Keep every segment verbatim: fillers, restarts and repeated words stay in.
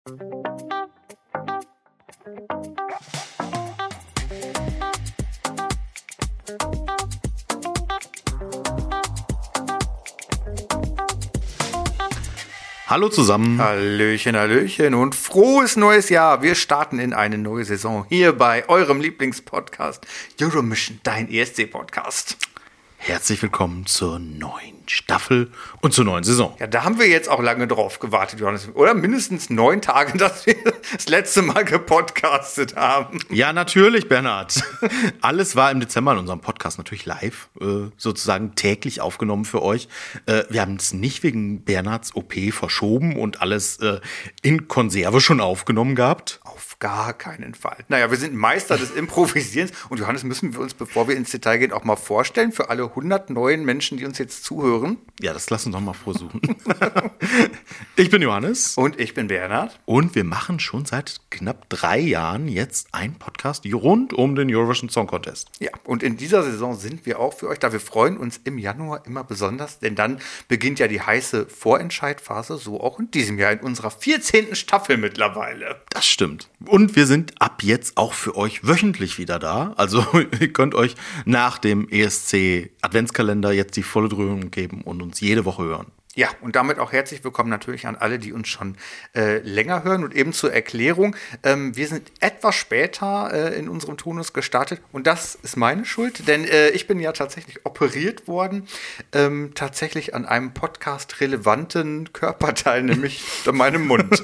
Hallo zusammen. Hallöchen, Hallöchen und frohes neues Jahr. Wir starten in eine neue Saison hier bei eurem Lieblingspodcast Euromission, dein E S C-Podcast. Herzlich willkommen zur neuen Staffel und zur neuen Saison. Ja, da haben wir jetzt auch lange drauf gewartet, Johannes. Oder mindestens neun Tage, dass wir das letzte Mal gepodcastet haben. Ja, natürlich, Bernhard. Alles war im Dezember in unserem Podcast natürlich live, äh, sozusagen täglich aufgenommen für euch. Äh, wir haben es nicht wegen Bernhards O P verschoben und alles äh, in Konserve schon aufgenommen gehabt. Auf gar keinen Fall. Naja, wir sind Meister des Improvisierens. Und Johannes, müssen wir uns, bevor wir ins Detail gehen, auch mal vorstellen für alle hundert neuen Menschen, die uns jetzt zuhören. Ja, das lassen wir doch mal versuchen. Ich bin Johannes. Und ich bin Bernhard. Und wir machen schon seit knapp drei Jahren jetzt einen Podcast rund um den Eurovision Song Contest. Ja, und in dieser Saison sind wir auch für euch da. Wir freuen uns im Januar immer besonders, denn dann beginnt ja die heiße Vorentscheidphase, so auch in diesem Jahr in unserer vierzehnten Staffel mittlerweile. Das stimmt. Und wir sind ab jetzt auch für euch wöchentlich wieder da. Also ihr könnt euch nach dem E S C Adventskalender jetzt die volle Dröhnung geben und uns jede Woche hören. Ja, und damit auch herzlich willkommen natürlich an alle, die uns schon äh, länger hören. Und eben zur Erklärung, ähm, wir sind etwas später äh, in unserem Turnus gestartet. Und das ist meine Schuld, denn äh, ich bin ja tatsächlich operiert worden. Ähm, tatsächlich an einem Podcast-relevanten Körperteil, nämlich an meinem Mund.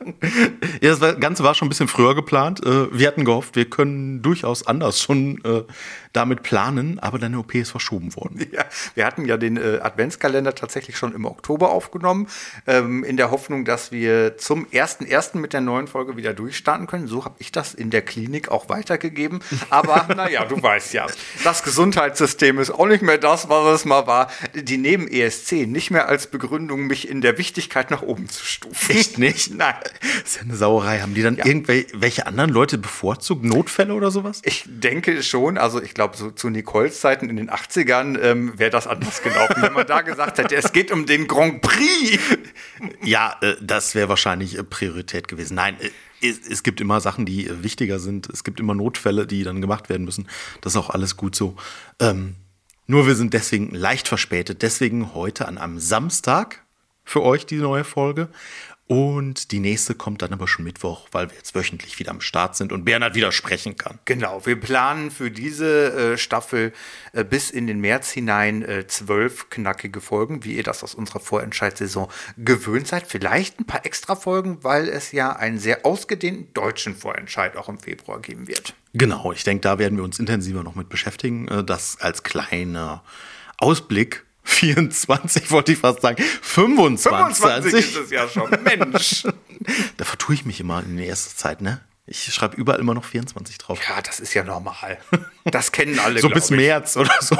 Ja, das Ganze war schon ein bisschen früher geplant. Äh, wir hatten gehofft, wir können durchaus anders schon äh, damit planen, aber deine O P ist verschoben worden. Ja, wir hatten ja den äh, Adventskalender tatsächlich schon im Oktober aufgenommen, ähm, in der Hoffnung, dass wir zum ersten ersten mit der neuen Folge wieder durchstarten können. So habe ich das in der Klinik auch weitergegeben. Aber naja, du weißt ja, das Gesundheitssystem ist auch nicht mehr das, was es mal war. Die nehmen E S C nicht mehr als Begründung, mich in der Wichtigkeit nach oben zu stufen. Echt nicht? Nein. Das ist ja eine Sauerei. Haben die dann ja. irgendwelche anderen Leute bevorzugt? Notfälle oder sowas? Ich denke schon. Also ich glaube, so zu Nicoles Zeiten in den achtzigern ähm, wäre das anders gelaufen. Wenn man da gesagt hätte, es geht um den Grand Prix. Ja, äh, das wäre wahrscheinlich äh, Priorität gewesen. Nein, äh, es, es gibt immer Sachen, die äh, wichtiger sind. Es gibt immer Notfälle, die dann gemacht werden müssen. Das ist auch alles gut so. Ähm, nur wir sind deswegen leicht verspätet. Deswegen heute an einem Samstag für euch die neue Folge. Und die nächste kommt dann aber schon Mittwoch, weil wir jetzt wöchentlich wieder am Start sind und Bernhard wieder sprechen kann. Genau, wir planen für diese äh, Staffel äh, bis in den März hinein äh, zwölf knackige Folgen, wie ihr das aus unserer Vorentscheidssaison gewöhnt seid. Vielleicht ein paar extra Folgen, weil es ja einen sehr ausgedehnten deutschen Vorentscheid auch im Februar geben wird. Genau, ich denke, da werden wir uns intensiver noch mit beschäftigen. Das als kleiner Ausblick. vierundzwanzig wollte ich fast sagen. fünfundzwanzig. fünfundzwanzig ist es ja schon. Mensch. Da vertue ich mich immer in der ersten Zeit, ne? Ich schreibe überall immer noch vierundzwanzig drauf. Ja, das ist ja normal. Das kennen alle, so bis März oder so.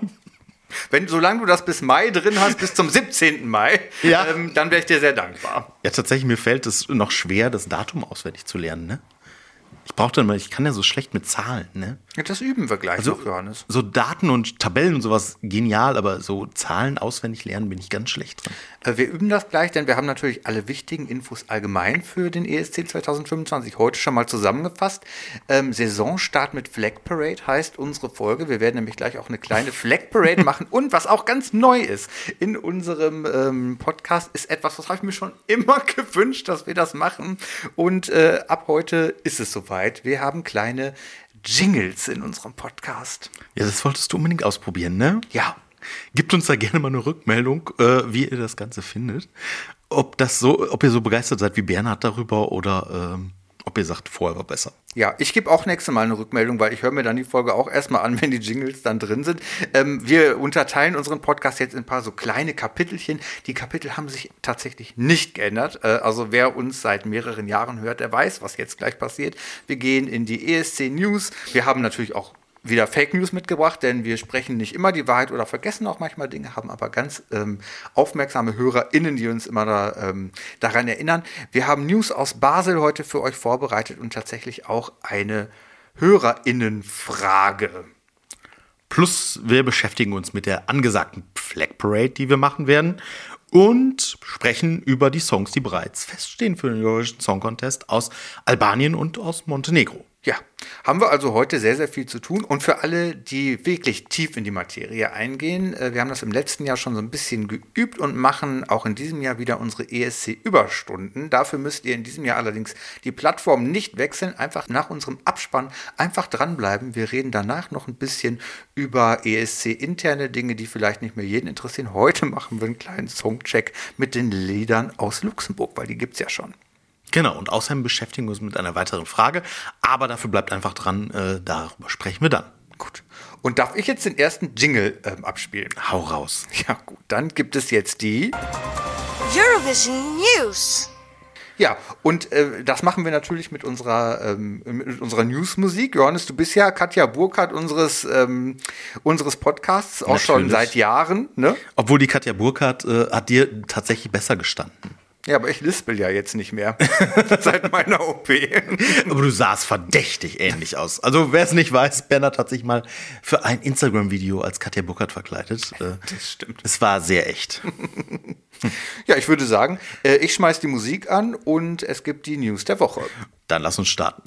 Wenn, solange du das bis Mai drin hast, bis zum siebzehnten Mai, ja. ähm, dann wäre ich dir sehr dankbar. Ja, tatsächlich, mir fällt es noch schwer, das Datum auswendig zu lernen, ne? Ich brauche dann mal, ich kann ja so schlecht mit Zahlen, ne? Ja, das üben wir gleich also, noch, Johannes. So Daten und Tabellen und sowas, genial, aber so Zahlen auswendig lernen bin ich ganz schlecht dran. Äh, wir üben das gleich, denn wir haben natürlich alle wichtigen Infos allgemein für den E S C zwanzig fünfundzwanzig heute schon mal zusammengefasst. Ähm, Saisonstart mit Flag Parade heißt unsere Folge. Wir werden nämlich gleich auch eine kleine Flag Parade machen. Und was auch ganz neu ist in unserem ähm, Podcast, ist etwas, das habe ich mir schon immer gewünscht, dass wir das machen. Und äh, ab heute ist es soweit. Wir haben kleine Jingles in unserem Podcast. Ja, das wolltest du unbedingt ausprobieren, ne? Ja. Gebt uns da gerne mal eine Rückmeldung, äh, wie ihr das Ganze findet. Ob das so, ob ihr so begeistert seid wie Bernhard darüber oder ähm, ob ihr sagt, vorher war besser. Ja, ich gebe auch nächstes Mal eine Rückmeldung, weil ich höre mir dann die Folge auch erstmal an, wenn die Jingles dann drin sind. Ähm, wir unterteilen unseren Podcast jetzt in ein paar so kleine Kapitelchen. Die Kapitel haben sich tatsächlich nicht geändert. Äh, also wer uns seit mehreren Jahren hört, der weiß, was jetzt gleich passiert. Wir gehen in die E S C News. Wir haben natürlich auch wieder Fake News mitgebracht, denn wir sprechen nicht immer die Wahrheit oder vergessen auch manchmal Dinge, haben aber ganz ähm, aufmerksame HörerInnen, die uns immer da, ähm, daran erinnern. Wir haben News aus Basel heute für euch vorbereitet und tatsächlich auch eine HörerInnenfrage. Plus wir beschäftigen uns mit der angesagten Flag Parade, die wir machen werden. und sprechen über die Songs, die bereits feststehen für den Eurovision Song Contest aus Albanien und aus Montenegro. Ja, haben wir also heute sehr, sehr viel zu tun. Und für alle, die wirklich tief in die Materie eingehen, wir haben das im letzten Jahr schon so ein bisschen geübt und machen auch in diesem Jahr wieder unsere E S C-Überstunden. Dafür müsst ihr in diesem Jahr allerdings die Plattform nicht wechseln, einfach nach unserem Abspann einfach dranbleiben. Wir reden danach noch ein bisschen über E S C-interne Dinge, die vielleicht nicht mehr jeden interessieren. Heute machen wir einen kleinen Songcheck mit den Liedern aus Luxemburg, weil die gibt es ja schon. Genau, und außerdem beschäftigen wir uns mit einer weiteren Frage, aber dafür bleibt einfach dran, äh, darüber sprechen wir dann. Gut. Und darf ich jetzt den ersten Jingle ähm, abspielen? Hau raus. Ja gut, dann gibt es jetzt die Eurovision News. Ja, und äh, das machen wir natürlich mit unserer, ähm, mit unserer News-Musik. Johannes, du bist ja Katja Burkhardt unseres, ähm, unseres Podcasts, auch natürlich. Schon seit Jahren. Ne? Obwohl die Katja Burkhardt äh, hat dir tatsächlich besser gestanden. Ja, aber ich lispel ja jetzt nicht mehr seit meiner O P. Aber du sahst verdächtig ähnlich aus. Also wer es nicht weiß, Bernhard hat sich mal für ein Instagram-Video als Katja Burkhardt verkleidet. Das stimmt. Es war sehr echt. Ja, ich würde sagen, ich schmeiß die Musik an und es gibt die News der Woche. Dann lass uns starten.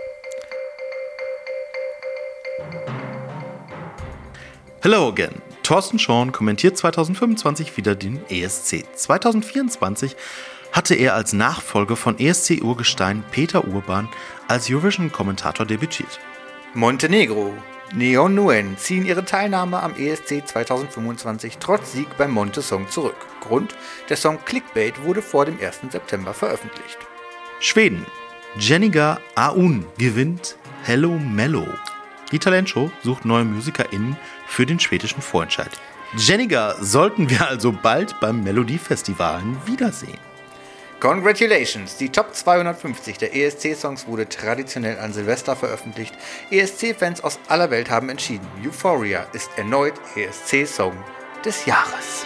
Hello again. Thorsten Schorn kommentiert zwanzig fünfundzwanzig wieder den E S C. zwanzig vierundzwanzig hatte er als Nachfolger von E S C-Urgestein Peter Urban als Eurovision-Kommentator debütiert. Montenegro. Neon Nuen ziehen ihre Teilnahme am E S C zwanzig fünfundzwanzig trotz Sieg beim Monte Song zurück. Grund: der Song Clickbait wurde vor dem ersten September veröffentlicht. Schweden. Jenniga Aun gewinnt Hello Mello. Die Talentshow sucht neue MusikerInnen für den schwedischen Vorentscheid. Jenniga sollten wir also bald beim Melodiefestivalen wiedersehen. Congratulations! Die Top zweihundertfünfzig der E S C-Songs wurde traditionell an Silvester veröffentlicht. E S C-Fans aus aller Welt haben entschieden, Euphoria ist erneut E S C-Song des Jahres.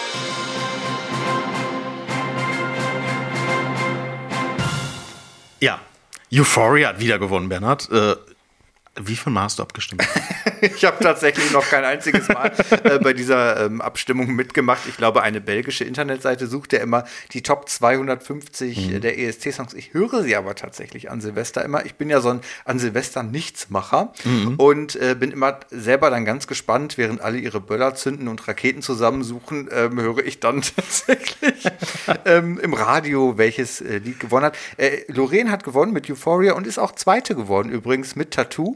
Ja, Euphoria hat wieder gewonnen, Bernhard. Äh, wie viel Mal hast du abgestimmt? Ich habe tatsächlich noch kein einziges Mal äh, bei dieser ähm, Abstimmung mitgemacht. Ich glaube, eine belgische Internetseite sucht ja immer die Top zweihundertfünfzig mhm. der E S C-Songs. Ich höre sie aber tatsächlich an Silvester immer. Ich bin ja so ein an Silvester Nichtsmacher mhm. und äh, bin immer selber dann ganz gespannt, während alle ihre Böller zünden und Raketen zusammensuchen, ähm, höre ich dann tatsächlich ähm, im Radio, welches äh, Lied gewonnen hat. Äh, Loreen hat gewonnen mit Euphoria und ist auch Zweite geworden, übrigens mit Tattoo.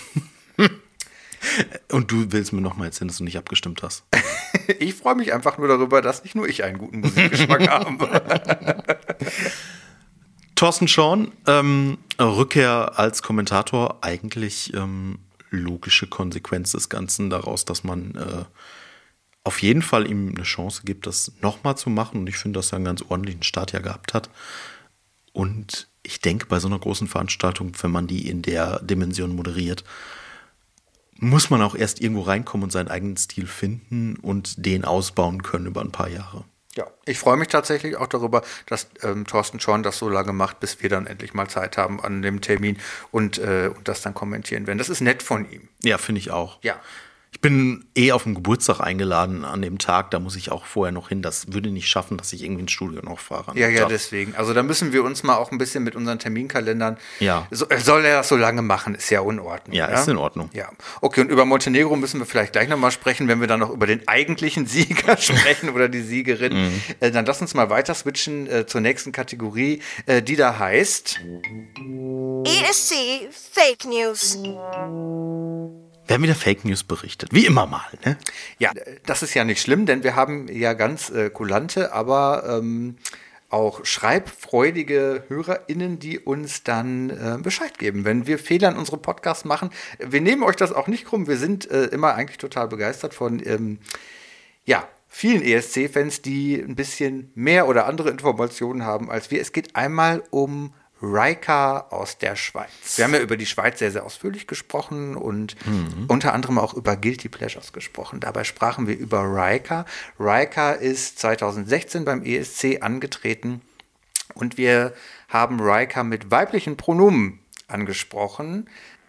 Und du willst mir noch mal erzählen, dass du nicht abgestimmt hast? Ich freue mich einfach nur darüber, dass nicht nur ich einen guten Musikgeschmack habe. Thorsten Schorn, ähm, Rückkehr als Kommentator, eigentlich ähm, logische Konsequenz des Ganzen daraus, dass man äh, auf jeden Fall ihm eine Chance gibt, das nochmal zu machen. Und ich finde, dass er einen ganz ordentlichen Start ja gehabt hat. Und ich denke, bei so einer großen Veranstaltung, wenn man die in der Dimension moderiert, muss man auch erst irgendwo reinkommen und seinen eigenen Stil finden und den ausbauen können über ein paar Jahre. Ja, ich freue mich tatsächlich auch darüber, dass ähm, Thorsten Schorn das so lange macht, bis wir dann endlich mal Zeit haben an dem Termin und, äh, und das dann kommentieren werden. Das ist nett von ihm. Ja, finde ich auch. Ja. Ich bin eh auf den Geburtstag eingeladen an dem Tag, da muss ich auch vorher noch hin. Das würde nicht schaffen, dass ich irgendwie ins Studio noch fahre. Ja, ja, Tag. deswegen. Also da müssen wir uns mal auch ein bisschen mit unseren Terminkalendern. Ja. So, soll er das so lange machen, ist ja in Ordnung. Ja, ja, ist in Ordnung. Ja. Okay, und über Montenegro müssen wir vielleicht gleich nochmal sprechen, wenn wir dann noch über den eigentlichen Sieger sprechen oder die Siegerin. Mhm. Äh, dann lass uns mal weiter switchen äh, zur nächsten Kategorie, äh, die da heißt E S C Fake News. Wir haben wieder Fake News berichtet, wie immer mal, ne? Ja, das ist ja nicht schlimm, denn wir haben ja ganz äh, kulante, aber ähm, auch schreibfreudige HörerInnen, die uns dann äh, Bescheid geben, wenn wir Fehler in unserem Podcast machen. Wir nehmen euch das auch nicht krumm, wir sind äh, immer eigentlich total begeistert von, ähm, ja, vielen E S C-Fans, die ein bisschen mehr oder andere Informationen haben als wir. Es geht einmal um Raika aus der Schweiz. Wir haben ja über die Schweiz sehr, sehr ausführlich gesprochen und mhm. unter anderem auch über Guilty Pleasures gesprochen. Dabei sprachen wir über Raika. Raika ist zwanzig sechzehn beim E S C angetreten und wir haben Raika mit weiblichen Pronomen angesprochen.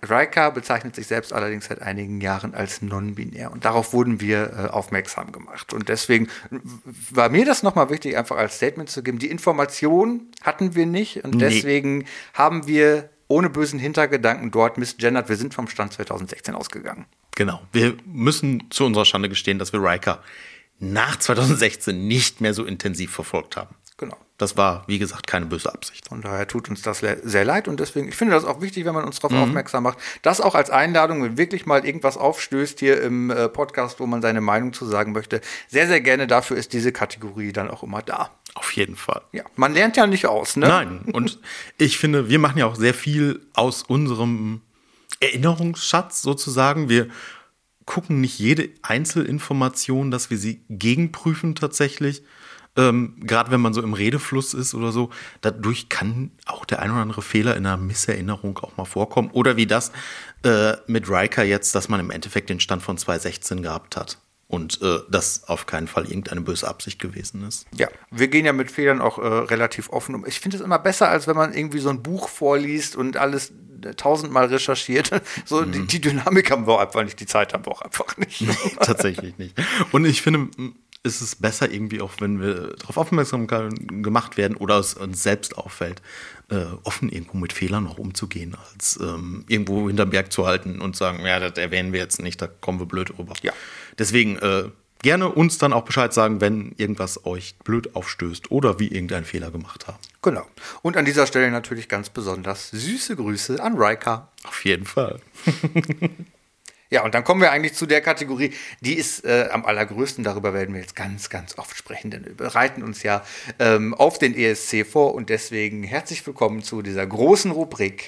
Riker bezeichnet sich selbst allerdings seit einigen Jahren als non-binär. Und darauf wurden wir äh, aufmerksam gemacht. Und deswegen war mir das nochmal wichtig, einfach als Statement zu geben. Die Information hatten wir nicht. Und Nee. deswegen haben wir ohne bösen Hintergedanken dort misgendert. Wir sind vom Stand zwanzig sechzehn ausgegangen. Genau. Wir müssen zu unserer Schande gestehen, dass wir Riker nach zwanzig sechzehn nicht mehr so intensiv verfolgt haben. Genau. Das war, wie gesagt, keine böse Absicht. Von daher tut uns das le- sehr leid und deswegen, ich finde das auch wichtig, wenn man uns darauf aufmerksam macht. Das auch als Einladung, wenn wirklich mal irgendwas aufstößt hier im äh, Podcast, wo man seine Meinung zu sagen möchte. Sehr, sehr gerne, dafür ist diese Kategorie dann auch immer da. Auf jeden Fall. Ja, man lernt ja nicht aus, ne? Nein, und ich finde, wir machen ja auch sehr viel aus unserem Erinnerungsschatz sozusagen. Wir gucken nicht jede Einzelinformation, dass wir sie gegenprüfen tatsächlich. Ähm, gerade wenn man so im Redefluss ist oder so, dadurch kann auch der ein oder andere Fehler in einer Misserinnerung auch mal vorkommen. Oder wie das äh, mit Riker jetzt, dass man im Endeffekt den Stand von zwanzig sechzehn gehabt hat. Und äh, das auf keinen Fall irgendeine böse Absicht gewesen ist. Ja, wir gehen ja mit Fehlern auch äh, relativ offen um. Ich finde es immer besser, als wenn man irgendwie so ein Buch vorliest und alles äh, tausendmal recherchiert. So, mhm. die, die Dynamik haben wir auch einfach nicht, die Zeit haben wir auch einfach nicht. Nee, tatsächlich nicht. Und ich finde, ist es besser irgendwie auch, wenn wir darauf aufmerksam gemacht werden oder es uns selbst auffällt, äh, offen irgendwo mit Fehlern noch umzugehen, als ähm, irgendwo hinterm Berg zu halten und sagen, ja, das erwähnen wir jetzt nicht, da kommen wir blöd rüber. Ja. Deswegen äh, gerne uns dann auch Bescheid sagen, wenn irgendwas euch blöd aufstößt oder wir irgendeinen Fehler gemacht haben. Genau. Und an dieser Stelle natürlich ganz besonders süße Grüße an Riker. Auf jeden Fall. Ja, und dann kommen wir eigentlich zu der Kategorie, die ist äh, am allergrößten, darüber werden wir jetzt ganz, ganz oft sprechen, denn wir bereiten uns ja ähm, auf den E S C vor und deswegen herzlich willkommen zu dieser großen Rubrik.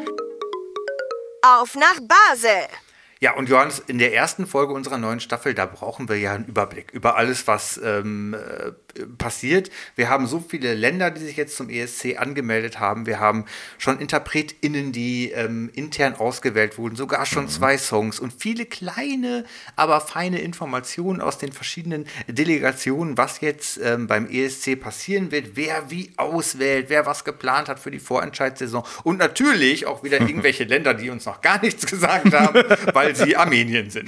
Auf nach Basel. Ja, und Johannes, in der ersten Folge unserer neuen Staffel, da brauchen wir ja einen Überblick über alles, was ähm, äh, passiert. Wir haben so viele Länder, die sich jetzt zum E S C angemeldet haben. Wir haben schon InterpretInnen, die ähm, intern ausgewählt wurden, sogar schon mhm. zwei Songs und viele kleine, aber feine Informationen aus den verschiedenen Delegationen, was jetzt ähm, beim E S C passieren wird, wer wie auswählt, wer was geplant hat für die Vorentscheidssaison und natürlich auch wieder irgendwelche Länder, die uns noch gar nichts gesagt haben, weil sie Armenien sind.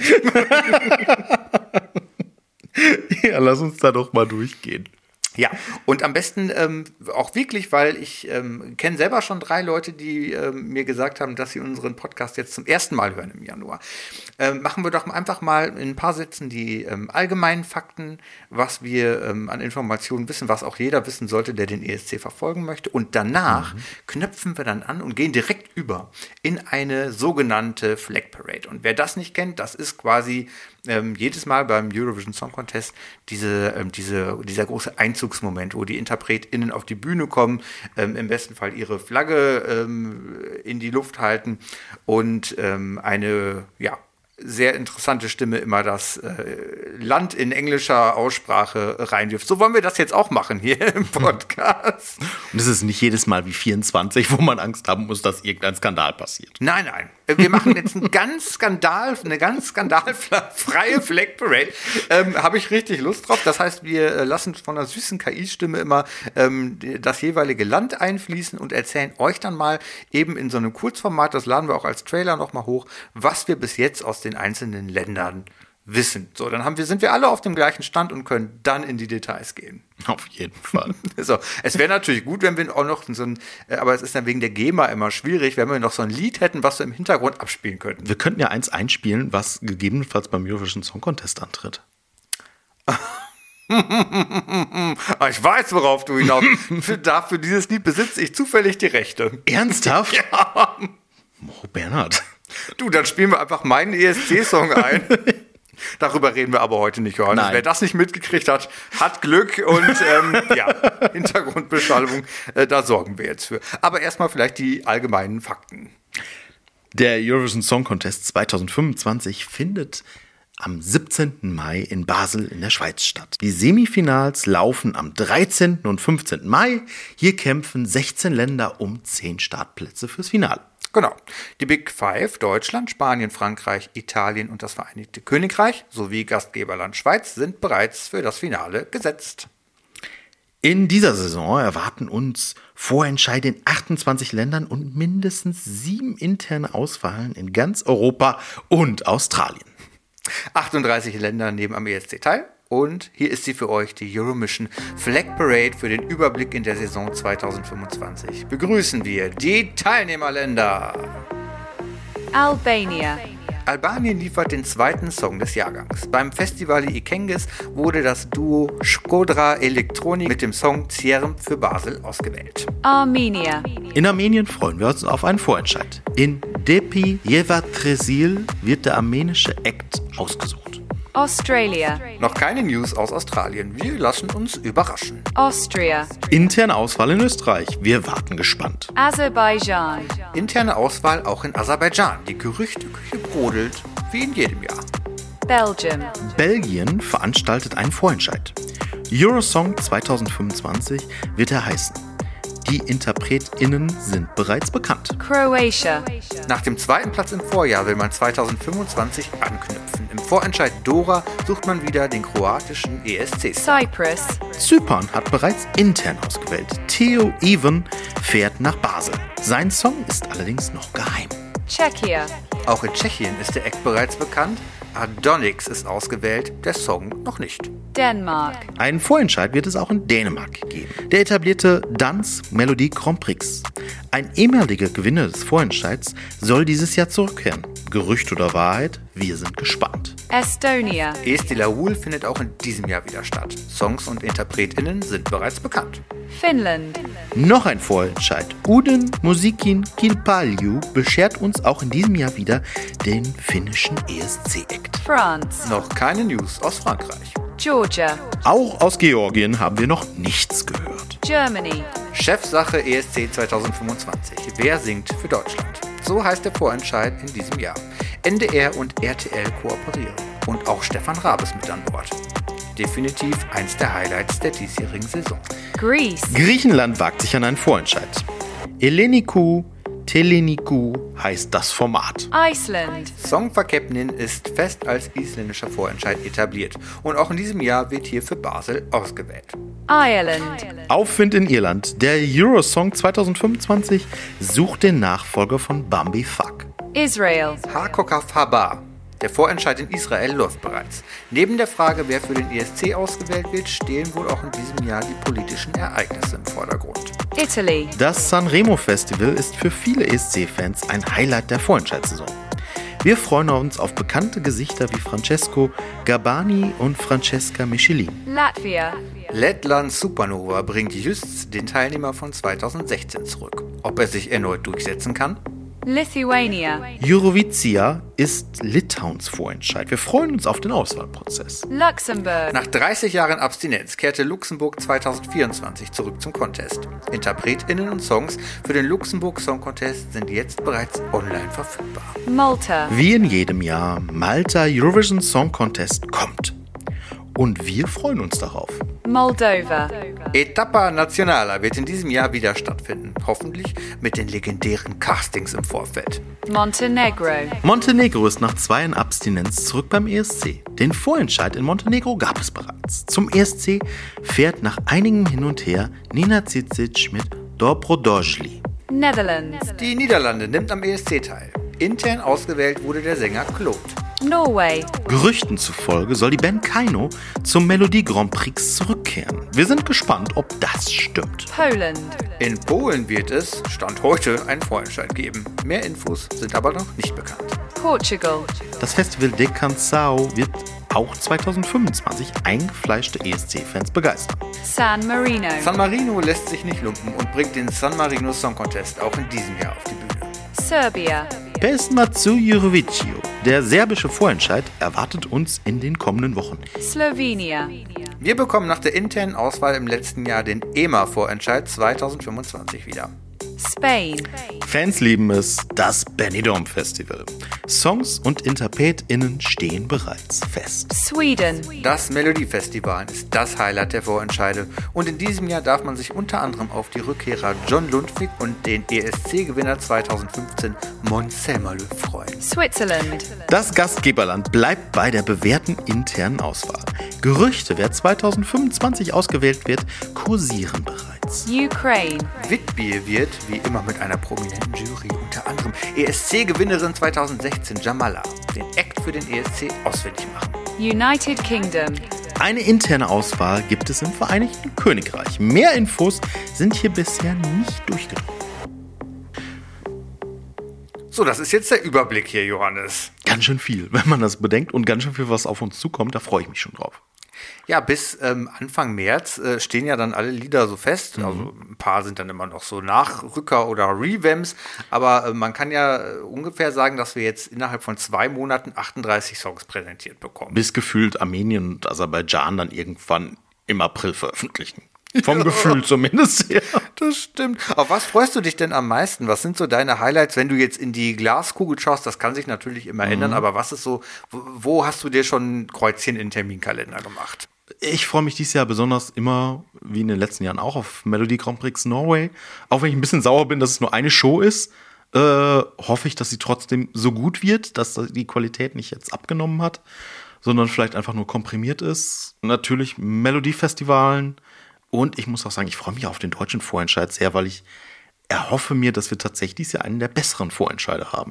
Ja, lass uns da doch mal durchgehen. Ja, und am besten ähm, auch wirklich, weil ich ähm, kenne selber schon drei Leute, die ähm, mir gesagt haben, dass sie unseren Podcast jetzt zum ersten Mal hören im Januar. Ähm, machen wir doch einfach mal in ein paar Sätzen die ähm, allgemeinen Fakten, was wir ähm, an Informationen wissen, was auch jeder wissen sollte, der den E S C verfolgen möchte. Und danach mhm. knöpfen wir dann an und gehen direkt über in eine sogenannte Flag Parade. Und wer das nicht kennt, das ist quasi ähm, jedes Mal beim Eurovision Song Contest diese, ähm, diese, dieser große Einzugsmoment, wo die InterpretInnen auf die Bühne kommen, ähm, im besten Fall ihre Flagge ähm, in die Luft halten und ähm, eine, ja, sehr interessante Stimme immer das äh, Land in englischer Aussprache reinwirft. So wollen wir das jetzt auch machen hier im Podcast. Und es ist nicht jedes Mal wie vierundzwanzig, wo man Angst haben muss, dass irgendein Skandal passiert. Nein, nein. Wir machen jetzt einen ganz Skandal, eine ganz skandalfreie Flag Parade. Ähm, Habe ich richtig Lust drauf. Das heißt, wir lassen von einer süßen K I-Stimme immer ähm, das jeweilige Land einfließen und erzählen euch dann mal eben in so einem Kurzformat, das laden wir auch als Trailer nochmal hoch, was wir bis jetzt aus den einzelnen Ländern wissen. So, dann haben wir, sind wir alle auf dem gleichen Stand und können dann in die Details gehen. Auf jeden Fall. So, es wäre natürlich gut, wenn wir auch noch so ein, aber es ist dann wegen der GEMA immer schwierig, wenn wir noch so ein Lied hätten, was wir im Hintergrund abspielen könnten. Wir könnten ja eins einspielen, was gegebenenfalls beim Eurovision Song Contest antritt. Ich weiß, worauf du hinaus. für, dafür dieses Lied besitze ich zufällig die Rechte. Ernsthaft? Ja. Oh, Bernhard. Du, dann spielen wir einfach meinen E S C-Song ein. Darüber reden wir aber heute nicht, Johannes. Nein. Wer das nicht mitgekriegt hat, hat Glück und ähm, ja, Hintergrundbeschallung, äh, da sorgen wir jetzt für. Aber erstmal vielleicht die allgemeinen Fakten. Der Eurovision Song Contest zwanzig fünfundzwanzig findet am siebzehnten Mai in Basel in der Schweiz statt. Die Semifinals laufen am dreizehnten und fünfzehnten Mai. Hier kämpfen sechzehn Länder um zehn Startplätze fürs Finale. Genau. Die Big Five, Deutschland, Spanien, Frankreich, Italien und das Vereinigte Königreich sowie Gastgeberland Schweiz sind bereits für das Finale gesetzt. In dieser Saison erwarten uns Vorentscheide in achtundzwanzig Ländern und mindestens sieben interne Auswahlen in ganz Europa und Australien. achtunddreißig Länder nehmen am E S C teil. Und hier ist sie für euch, die Euromission Flag Parade für den Überblick in der Saison zweitausendfünfundzwanzig. Begrüßen wir die Teilnehmerländer. Albania. Albanien liefert den zweiten Song des Jahrgangs. Beim Festival Ikengis wurde das Duo Shkodra Elektronik mit dem Song Cierm für Basel ausgewählt. Armenia. In Armenien freuen wir uns auf einen Vorentscheid. In Depi Yevatresil wird der armenische Act ausgesucht. Australia. Noch keine News aus Australien. Wir lassen uns überraschen. Austria. Interne Auswahl in Österreich. Wir warten gespannt. Aserbaidschan. Interne Auswahl auch in Aserbaidschan. Die Gerüchteküche brodelt, wie in jedem Jahr. Belgium. Belgien veranstaltet einen Vorentscheid. Eurosong zweitausendfünfundzwanzig wird er heißen. Die InterpretInnen sind bereits bekannt. Croatia. Nach dem zweiten Platz im Vorjahr will man zweitausendfünfundzwanzig anknüpfen. Im Vorentscheid Dora sucht man wieder den kroatischen E S C. Cyprus. Zypern hat bereits intern ausgewählt. Theo Even fährt nach Basel. Sein Song ist allerdings noch geheim. Czechia. Auch in Tschechien ist der Act bereits bekannt. Adonix ist ausgewählt, der Song noch nicht. Denmark. Einen Vorentscheid wird es auch in Dänemark geben. Der etablierte Dance Melodie Grand Prix. Ein ehemaliger Gewinner des Vorentscheids soll dieses Jahr zurückkehren. Gerücht oder Wahrheit? Wir sind gespannt. Estonia. Eesti Laul findet auch in diesem Jahr wieder statt. Songs und InterpretInnen sind bereits bekannt. Finnland. Noch ein Vorentscheid. Uden Musiikin Kilpailu beschert uns auch in diesem Jahr wieder den finnischen E S C-Act. France. Noch keine News aus Frankreich. Georgia. Auch aus Georgien haben wir noch nichts gehört. Germany. Chefsache E S C zweitausendfünfundzwanzig. Wer singt für Deutschland? So heißt der Vorentscheid in diesem Jahr. N D R und R T L kooperieren. Und auch Stefan Raab ist mit an Bord. Definitiv eins der Highlights der diesjährigen Saison. Greece. Griechenland wagt sich an einen Vorentscheid. Elenikou Telenikou heißt das Format. Iceland. Songverkeppnin ist fest als isländischer Vorentscheid etabliert. Und auch in diesem Jahr wird hier für Basel ausgewählt. Ireland. Aufwind in Irland. Der Eurosong zweitausendfünfundzwanzig sucht den Nachfolger von Bambi Fuck. Israel. Hakokaf Haba. Der Vorentscheid in Israel läuft bereits. Neben der Frage, wer für den E S C ausgewählt wird, stehen wohl auch in diesem Jahr die politischen Ereignisse im Vordergrund. Italy. Das Sanremo Festival ist für viele E S C-Fans ein Highlight der Vorentscheidssaison. Wir freuen uns auf bekannte Gesichter wie Francesco Gabbani und Francesca Michelin. Latvia. Lettland Supernova bringt just den Teilnehmer von zweitausendsechzehn zurück. Ob er sich erneut durchsetzen kann? Lithuania. Eurovicia ist Litauens Vorentscheid. Wir freuen uns auf den Auswahlprozess. Luxemburg. Nach dreißig Jahren Abstinenz kehrte Luxemburg zweitausendvierundzwanzig zurück zum Contest. InterpretInnen und Songs für den Luxemburg Song Contest sind jetzt bereits online verfügbar. Malta. Wie in jedem Jahr, Malta Eurovision Song Contest kommt. Und wir freuen uns darauf. Moldova. Etapa Nacionala wird in diesem Jahr wieder stattfinden. Hoffentlich mit den legendären Castings im Vorfeld. Montenegro. Montenegro ist nach zwei Jahren Abstinenz zurück beim E S C. Den Vorentscheid in Montenegro gab es bereits. Zum E S C fährt nach einigem Hin und Her Nina Cicic mit Dobro Došli. Netherlands. Die Niederlande nimmt am E S C teil. Intern ausgewählt wurde der Sänger Claude. Norway. Gerüchten zufolge soll die Band Kaino zum Melodie Grand Prix zurückkehren. Wir sind gespannt, ob das stimmt. Poland. In Polen wird es, Stand heute, einen Vorentscheid geben. Mehr Infos sind aber noch nicht bekannt. Portugal. Das Festival de Canção wird auch zweitausendfünfundzwanzig eingefleischte E S C-Fans begeistern. San Marino. San Marino lässt sich nicht lumpen und bringt den San Marino Song Contest auch in diesem Jahr auf die Bühne. Serbia. Pesma zu Eurovicio. Der serbische Vorentscheid erwartet uns in den kommenden Wochen. Slovenia. Wir bekommen nach der internen Auswahl im letzten Jahr den E M A-Vorentscheid zweitausendfünfundzwanzig wieder. Spain. Fans lieben es, das Benidorm Festival. Songs und InterpretInnen stehen bereits fest. Sweden. Das Melodiefestival ist das Highlight der Vorentscheide. Und in diesem Jahr darf man sich unter anderem auf die Rückkehrer John Lundvik und den E S C-Gewinner zweitausendfünfzehn Måns Zelmerlöw freuen. Switzerland. Das Gastgeberland bleibt bei der bewährten internen Auswahl. Gerüchte, wer zweitausendfünfundzwanzig ausgewählt wird, kursieren bereits. Ukraine. Whitby wird, wie immer mit einer prominenten Jury, unter anderem E S C-Gewinnerin zweitausendsechzehn Jamala, den Act für den E S C ausfindig machen. United Kingdom. Eine interne Auswahl gibt es im Vereinigten Königreich. Mehr Infos sind hier bisher nicht durchgedrungen. So, das ist jetzt der Überblick hier, Johannes. Ganz schön viel, wenn man das bedenkt und ganz schön viel, was auf uns zukommt, da freue ich mich schon drauf. Ja, bis ähm, Anfang März äh, stehen ja dann alle Lieder so fest. Mhm. Also ein paar sind dann immer noch so Nachrücker oder Revamps. Aber äh, man kann ja äh, ungefähr sagen, dass wir jetzt innerhalb von zwei Monaten achtunddreißig Songs präsentiert bekommen. Bis gefühlt Armenien und Aserbaidschan dann irgendwann im April veröffentlichen. Vom Gefühl zumindest her. Das stimmt. Auf was freust du dich denn am meisten? Was sind so deine Highlights, wenn du jetzt in die Glaskugel schaust? Das kann sich natürlich immer mhm. ändern, aber was ist so, wo, wo hast du dir schon ein Kreuzchen in den Terminkalender gemacht? Ich freue mich dieses Jahr besonders immer, wie in den letzten Jahren auch, auf Melody Grand Prix Norway. Auch wenn ich ein bisschen sauer bin, dass es nur eine Show ist, äh, hoffe ich, dass sie trotzdem so gut wird, dass die Qualität nicht jetzt abgenommen hat, sondern vielleicht einfach nur komprimiert ist. Natürlich Melodiefestivalen. Und ich muss auch sagen, ich freue mich auf den deutschen Vorentscheid sehr, weil ich erhoffe mir, dass wir tatsächlich dieses Jahr einen der besseren Vorentscheide haben.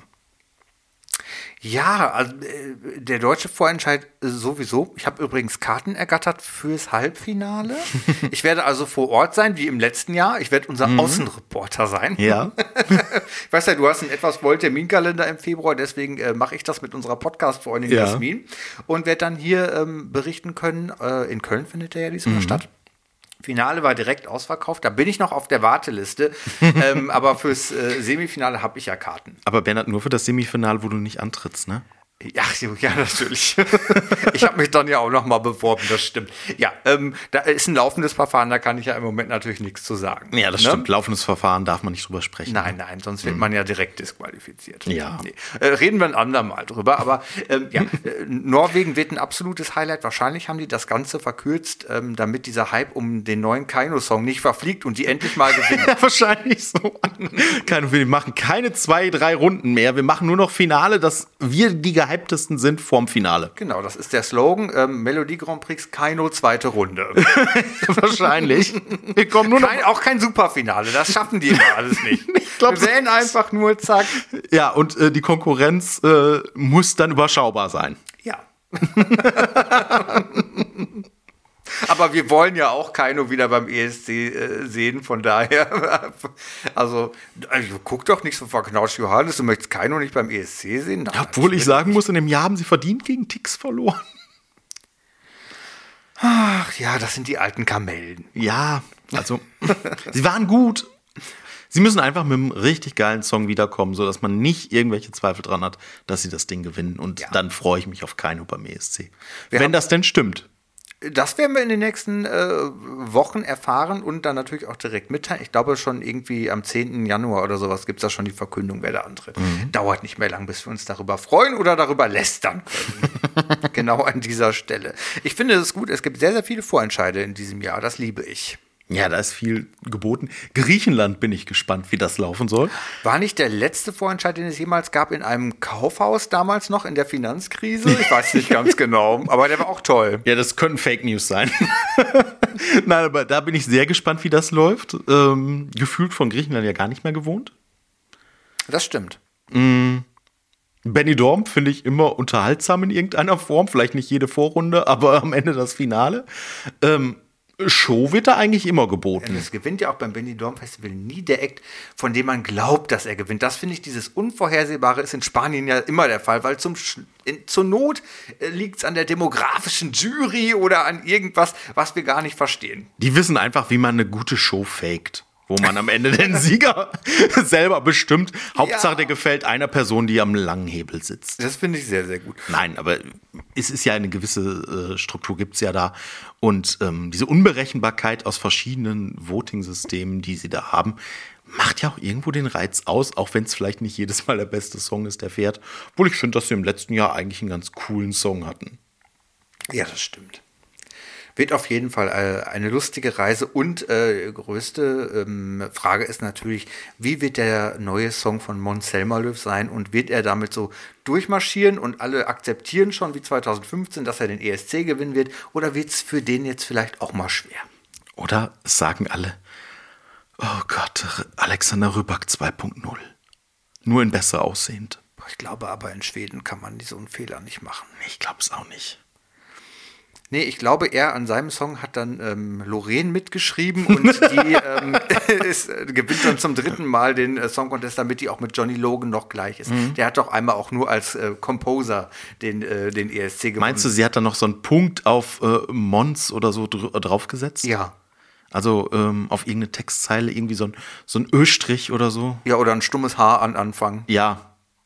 Ja, also äh, der deutsche Vorentscheid äh, sowieso. Ich habe übrigens Karten ergattert fürs Halbfinale. Ich werde also vor Ort sein, wie im letzten Jahr. Ich werde unser mhm. Außenreporter sein. Ja. Ich weiß ja, du hast einen etwas vollen Terminkalender im Februar, deswegen äh, mache ich das mit unserer Podcast-Freundin ja. Jasmin und werde dann hier ähm, berichten können. Äh, in Köln findet der ja diesmal mhm. statt. Finale war direkt ausverkauft, da bin ich noch auf der Warteliste, ähm, aber fürs äh, Semifinale habe ich ja Karten. Aber Bernhard, nur für das Semifinale, wo du nicht antrittst, ne? Ja, ja, natürlich. Ich habe mich dann ja auch noch mal beworben, das stimmt. Ja, ähm, da ist ein laufendes Verfahren, da kann ich ja im Moment natürlich nichts zu sagen. Ja, das ne? stimmt. Laufendes Verfahren darf man nicht drüber sprechen. Nein, nein, sonst wird mhm. man ja direkt disqualifiziert. Ja. Nee. Äh, reden wir ein andermal drüber, aber ähm, ja, äh, Norwegen wird ein absolutes Highlight. Wahrscheinlich haben die das Ganze verkürzt, ähm, damit dieser Hype um den neuen Kaino-Song nicht verfliegt und die endlich mal gewinnen. Ja, wahrscheinlich so. Keine, wir machen keine zwei, drei Runden mehr. Wir machen nur noch Finale, dass wir die gehyptesten sind vorm Finale. Genau, das ist der Slogan. Ähm, Melodie Grand Prix, Kaino, zweite Runde. Wahrscheinlich. Wir kommen nur noch kein, auch kein Superfinale, das schaffen die immer alles nicht. Ich glaub, wir wählen einfach nur, zack. Ja, und äh, die Konkurrenz äh, muss dann überschaubar sein. Ja. Aber wir wollen ja auch Kaino wieder beim E S C äh, sehen, von daher, also, also guck doch nicht so verknauscht, Johannes, du möchtest Kaino nicht beim E S C sehen? Nein, ja, obwohl ich sagen muss, in dem Jahr haben sie verdient gegen Tix verloren. Ach ja, das sind die alten Kamellen. Ja, also, sie waren gut. Sie müssen einfach mit einem richtig geilen Song wiederkommen, sodass man nicht irgendwelche Zweifel dran hat, dass sie das Ding gewinnen. Und ja. dann freue ich mich auf Kaino beim E S C. Wir Wenn das denn stimmt. Das werden wir in den nächsten äh, Wochen erfahren und dann natürlich auch direkt mitteilen. Ich glaube schon irgendwie am zehnten Januar oder sowas gibt es da schon die Verkündung, wer da antritt. Mhm. Dauert nicht mehr lang, bis wir uns darüber freuen oder darüber lästern können. Genau an dieser Stelle. Ich finde es gut, es gibt sehr, sehr viele Vorentscheide in diesem Jahr. Das liebe ich. Ja, da ist viel geboten. Griechenland bin ich gespannt, wie das laufen soll. War nicht der letzte Vorentscheid, den es jemals gab, in einem Kaufhaus damals noch in der Finanzkrise? Ich weiß nicht ganz genau, aber der war auch toll. Ja, das könnten Fake News sein. Nein, aber da bin ich sehr gespannt, wie das läuft. Ähm, gefühlt von Griechenland ja gar nicht mehr gewohnt. Das stimmt. Mm. Benidorm finde ich immer unterhaltsam in irgendeiner Form. Vielleicht nicht jede Vorrunde, aber am Ende das Finale. Ähm, Show wird da eigentlich immer geboten. Es gewinnt ja auch beim Benidorm Festival nie der Act, von dem man glaubt, dass er gewinnt. Das finde ich, dieses Unvorhersehbare ist in Spanien ja immer der Fall, weil zum in, zur Not äh, liegt es an der demografischen Jury oder an irgendwas, was wir gar nicht verstehen. Die wissen einfach, wie man eine gute Show faked. wo man am Ende den Sieger selber bestimmt. Hauptsache, Ja. der gefällt einer Person, die am langen Hebel sitzt. Das finde ich sehr, sehr gut. Nein, aber es ist ja eine gewisse äh, Struktur, gibt es ja da. Und ähm, diese Unberechenbarkeit aus verschiedenen Voting-Systemen, die sie da haben, macht ja auch irgendwo den Reiz aus, auch wenn es vielleicht nicht jedes Mal der beste Song ist, der fährt. Obwohl ich finde, dass sie im letzten Jahr eigentlich einen ganz coolen Song hatten. Ja, das stimmt. Wird auf jeden Fall äh, eine lustige Reise und äh, größte ähm, Frage ist natürlich, wie wird der neue Song von Måns Zelmerlöw sein und wird er damit so durchmarschieren und alle akzeptieren schon wie zwanzig fünfzehn, dass er den E S C gewinnen wird oder wird es für den jetzt vielleicht auch mal schwer? Oder es sagen alle, oh Gott, Alexander Rybak zwei Punkt null. Nur in besser aussehend. Ich glaube aber, in Schweden kann man so einen Fehler nicht machen. Ich glaube es auch nicht. Nee, ich glaube, er an seinem Song hat dann ähm, Loreen mitgeschrieben und die ähm, ist, äh, gewinnt dann zum dritten Mal den äh, Song Contest, damit die auch mit Johnny Logan noch gleich ist. Mhm. Der hat doch einmal auch nur als äh, Composer den, äh, den E S C gewonnen. Meinst du, sie hat dann noch so einen Punkt auf äh, Mons oder so dr- draufgesetzt? Ja. Also ähm, auf irgendeine Textzeile, irgendwie so ein, so ein Ö-Strich oder so? Ja, oder ein stummes H an Anfang. Ja.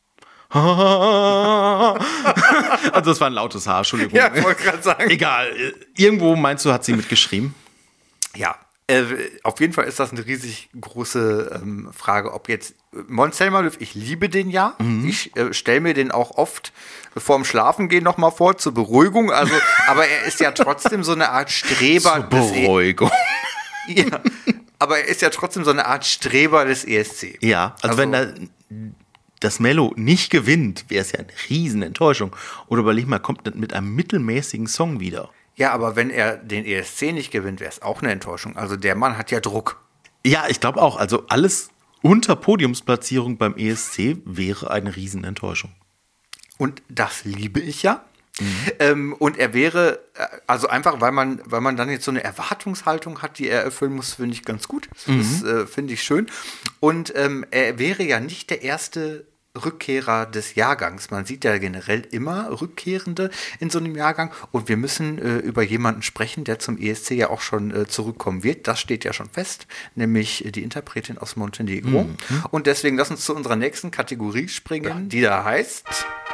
Also das war ein lautes Haar, Entschuldigung. Ja, ich wollte gerade sagen. Egal. Irgendwo meinst du, hat sie mitgeschrieben? Ja, äh, auf jeden Fall ist das eine riesig große ähm, Frage, ob jetzt Måns Zelmerlöw, ich liebe den ja. Mhm. Ich äh, stelle mir den auch oft vorm Schlafengehen noch mal vor, zur Beruhigung. Also, aber er ist ja trotzdem so eine Art Streber. Zur Beruhigung. Des e- ja, aber er ist ja trotzdem so eine Art Streber des E S C. Ja, also, also wenn da das Mello nicht gewinnt, wäre es ja eine riesen Enttäuschung. Oder überleg mal, kommt mit einem mittelmäßigen Song wieder. Ja, aber wenn er den E S C nicht gewinnt, wäre es auch eine Enttäuschung. Also der Mann hat ja Druck. Ja, ich glaube auch. Also alles unter Podiumsplatzierung beim E S C wäre eine riesen Enttäuschung. Und das liebe ich ja. Mhm. Ähm, und er wäre, also einfach, weil man, weil man dann jetzt so eine Erwartungshaltung hat, die er erfüllen muss, finde ich ganz gut. Das mhm. äh, finde ich schön. Und ähm, er wäre ja nicht der erste Rückkehrer des Jahrgangs. Man sieht ja generell immer Rückkehrende in so einem Jahrgang. Und wir müssen äh, über jemanden sprechen, der zum E S C ja auch schon äh, zurückkommen wird. Das steht ja schon fest, nämlich die Interpretin aus Montenegro. Mhm. Und deswegen lass uns zu unserer nächsten Kategorie springen, ja. die da heißt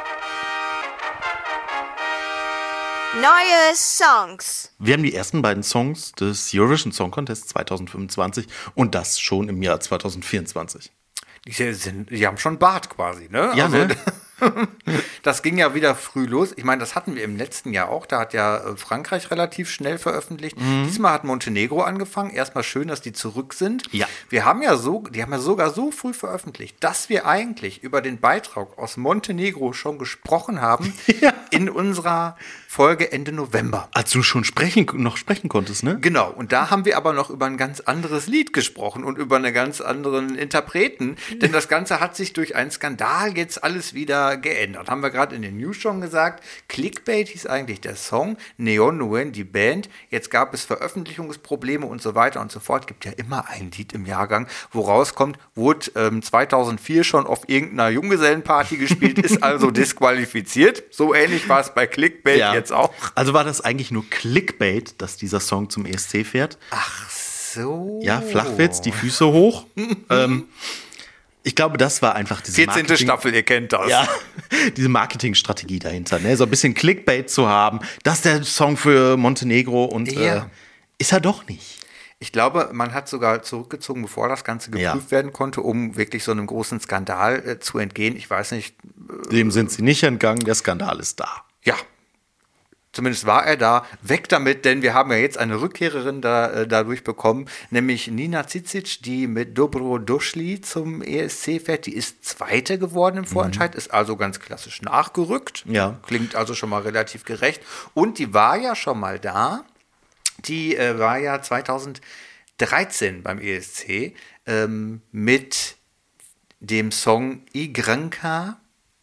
Neue Songs. Wir haben die ersten beiden Songs des Eurovision Song Contest zwanzig fünfundzwanzig und das schon im Jahr zwanzig vierundzwanzig. Die, sind, die haben schon Bart quasi, ne? Ja, also, ne? Das ging ja wieder früh los. Ich meine, das hatten wir im letzten Jahr auch. Da hat ja Frankreich relativ schnell veröffentlicht. Mhm. Diesmal hat Montenegro angefangen. Erstmal schön, dass die zurück sind. Ja. Wir haben ja so, die haben ja sogar so früh veröffentlicht, dass wir eigentlich über den Beitrag aus Montenegro schon gesprochen haben ja. in unserer Folge Ende November. Als du schon sprechen, noch sprechen konntest, ne? Genau. Und da haben wir aber noch über ein ganz anderes Lied gesprochen und über einen ganz anderen Interpreten. Denn das Ganze hat sich durch einen Skandal jetzt alles wieder geändert. Haben wir gerade in den News schon gesagt. Clickbait hieß eigentlich der Song, Neon Nguyen die Band. Jetzt gab es Veröffentlichungsprobleme und so weiter und so fort. Gibt ja immer ein Lied im Jahrgang, wo rauskommt, wurde ähm, zweitausendvier schon auf irgendeiner Junggesellenparty gespielt, ist also disqualifiziert. So ähnlich war es bei Clickbait ja. jetzt auch. Also war das eigentlich nur Clickbait, dass dieser Song zum E S C fährt? Ach so. Ja, Flachwitz, die Füße hoch. ähm, Ich glaube, das war einfach diese vierzehnte Staffel, ihr kennt das. Ja, diese Marketingstrategie dahinter, ne? So ein bisschen Clickbait zu haben. Das ist der Song für Montenegro und ja. äh, ist er doch nicht. Ich glaube, man hat sogar zurückgezogen, bevor das Ganze geprüft ja. werden konnte, um wirklich so einem großen Skandal äh, zu entgehen. Ich weiß nicht. Äh, Dem sind sie nicht entgangen, der Skandal ist da. Ja. Zumindest war er da. Weg damit, denn wir haben ja jetzt eine Rückkehrerin da, äh, dadurch bekommen, nämlich Nina Cicic, die mit Dobro Došli zum E S C fährt. Die ist Zweite geworden im Vorentscheid, mhm. ist also ganz klassisch nachgerückt. Ja. Klingt also schon mal relativ gerecht. Und die war ja schon mal da. Die äh, war ja zweitausenddreizehn beim E S C ähm, mit dem Song Igranka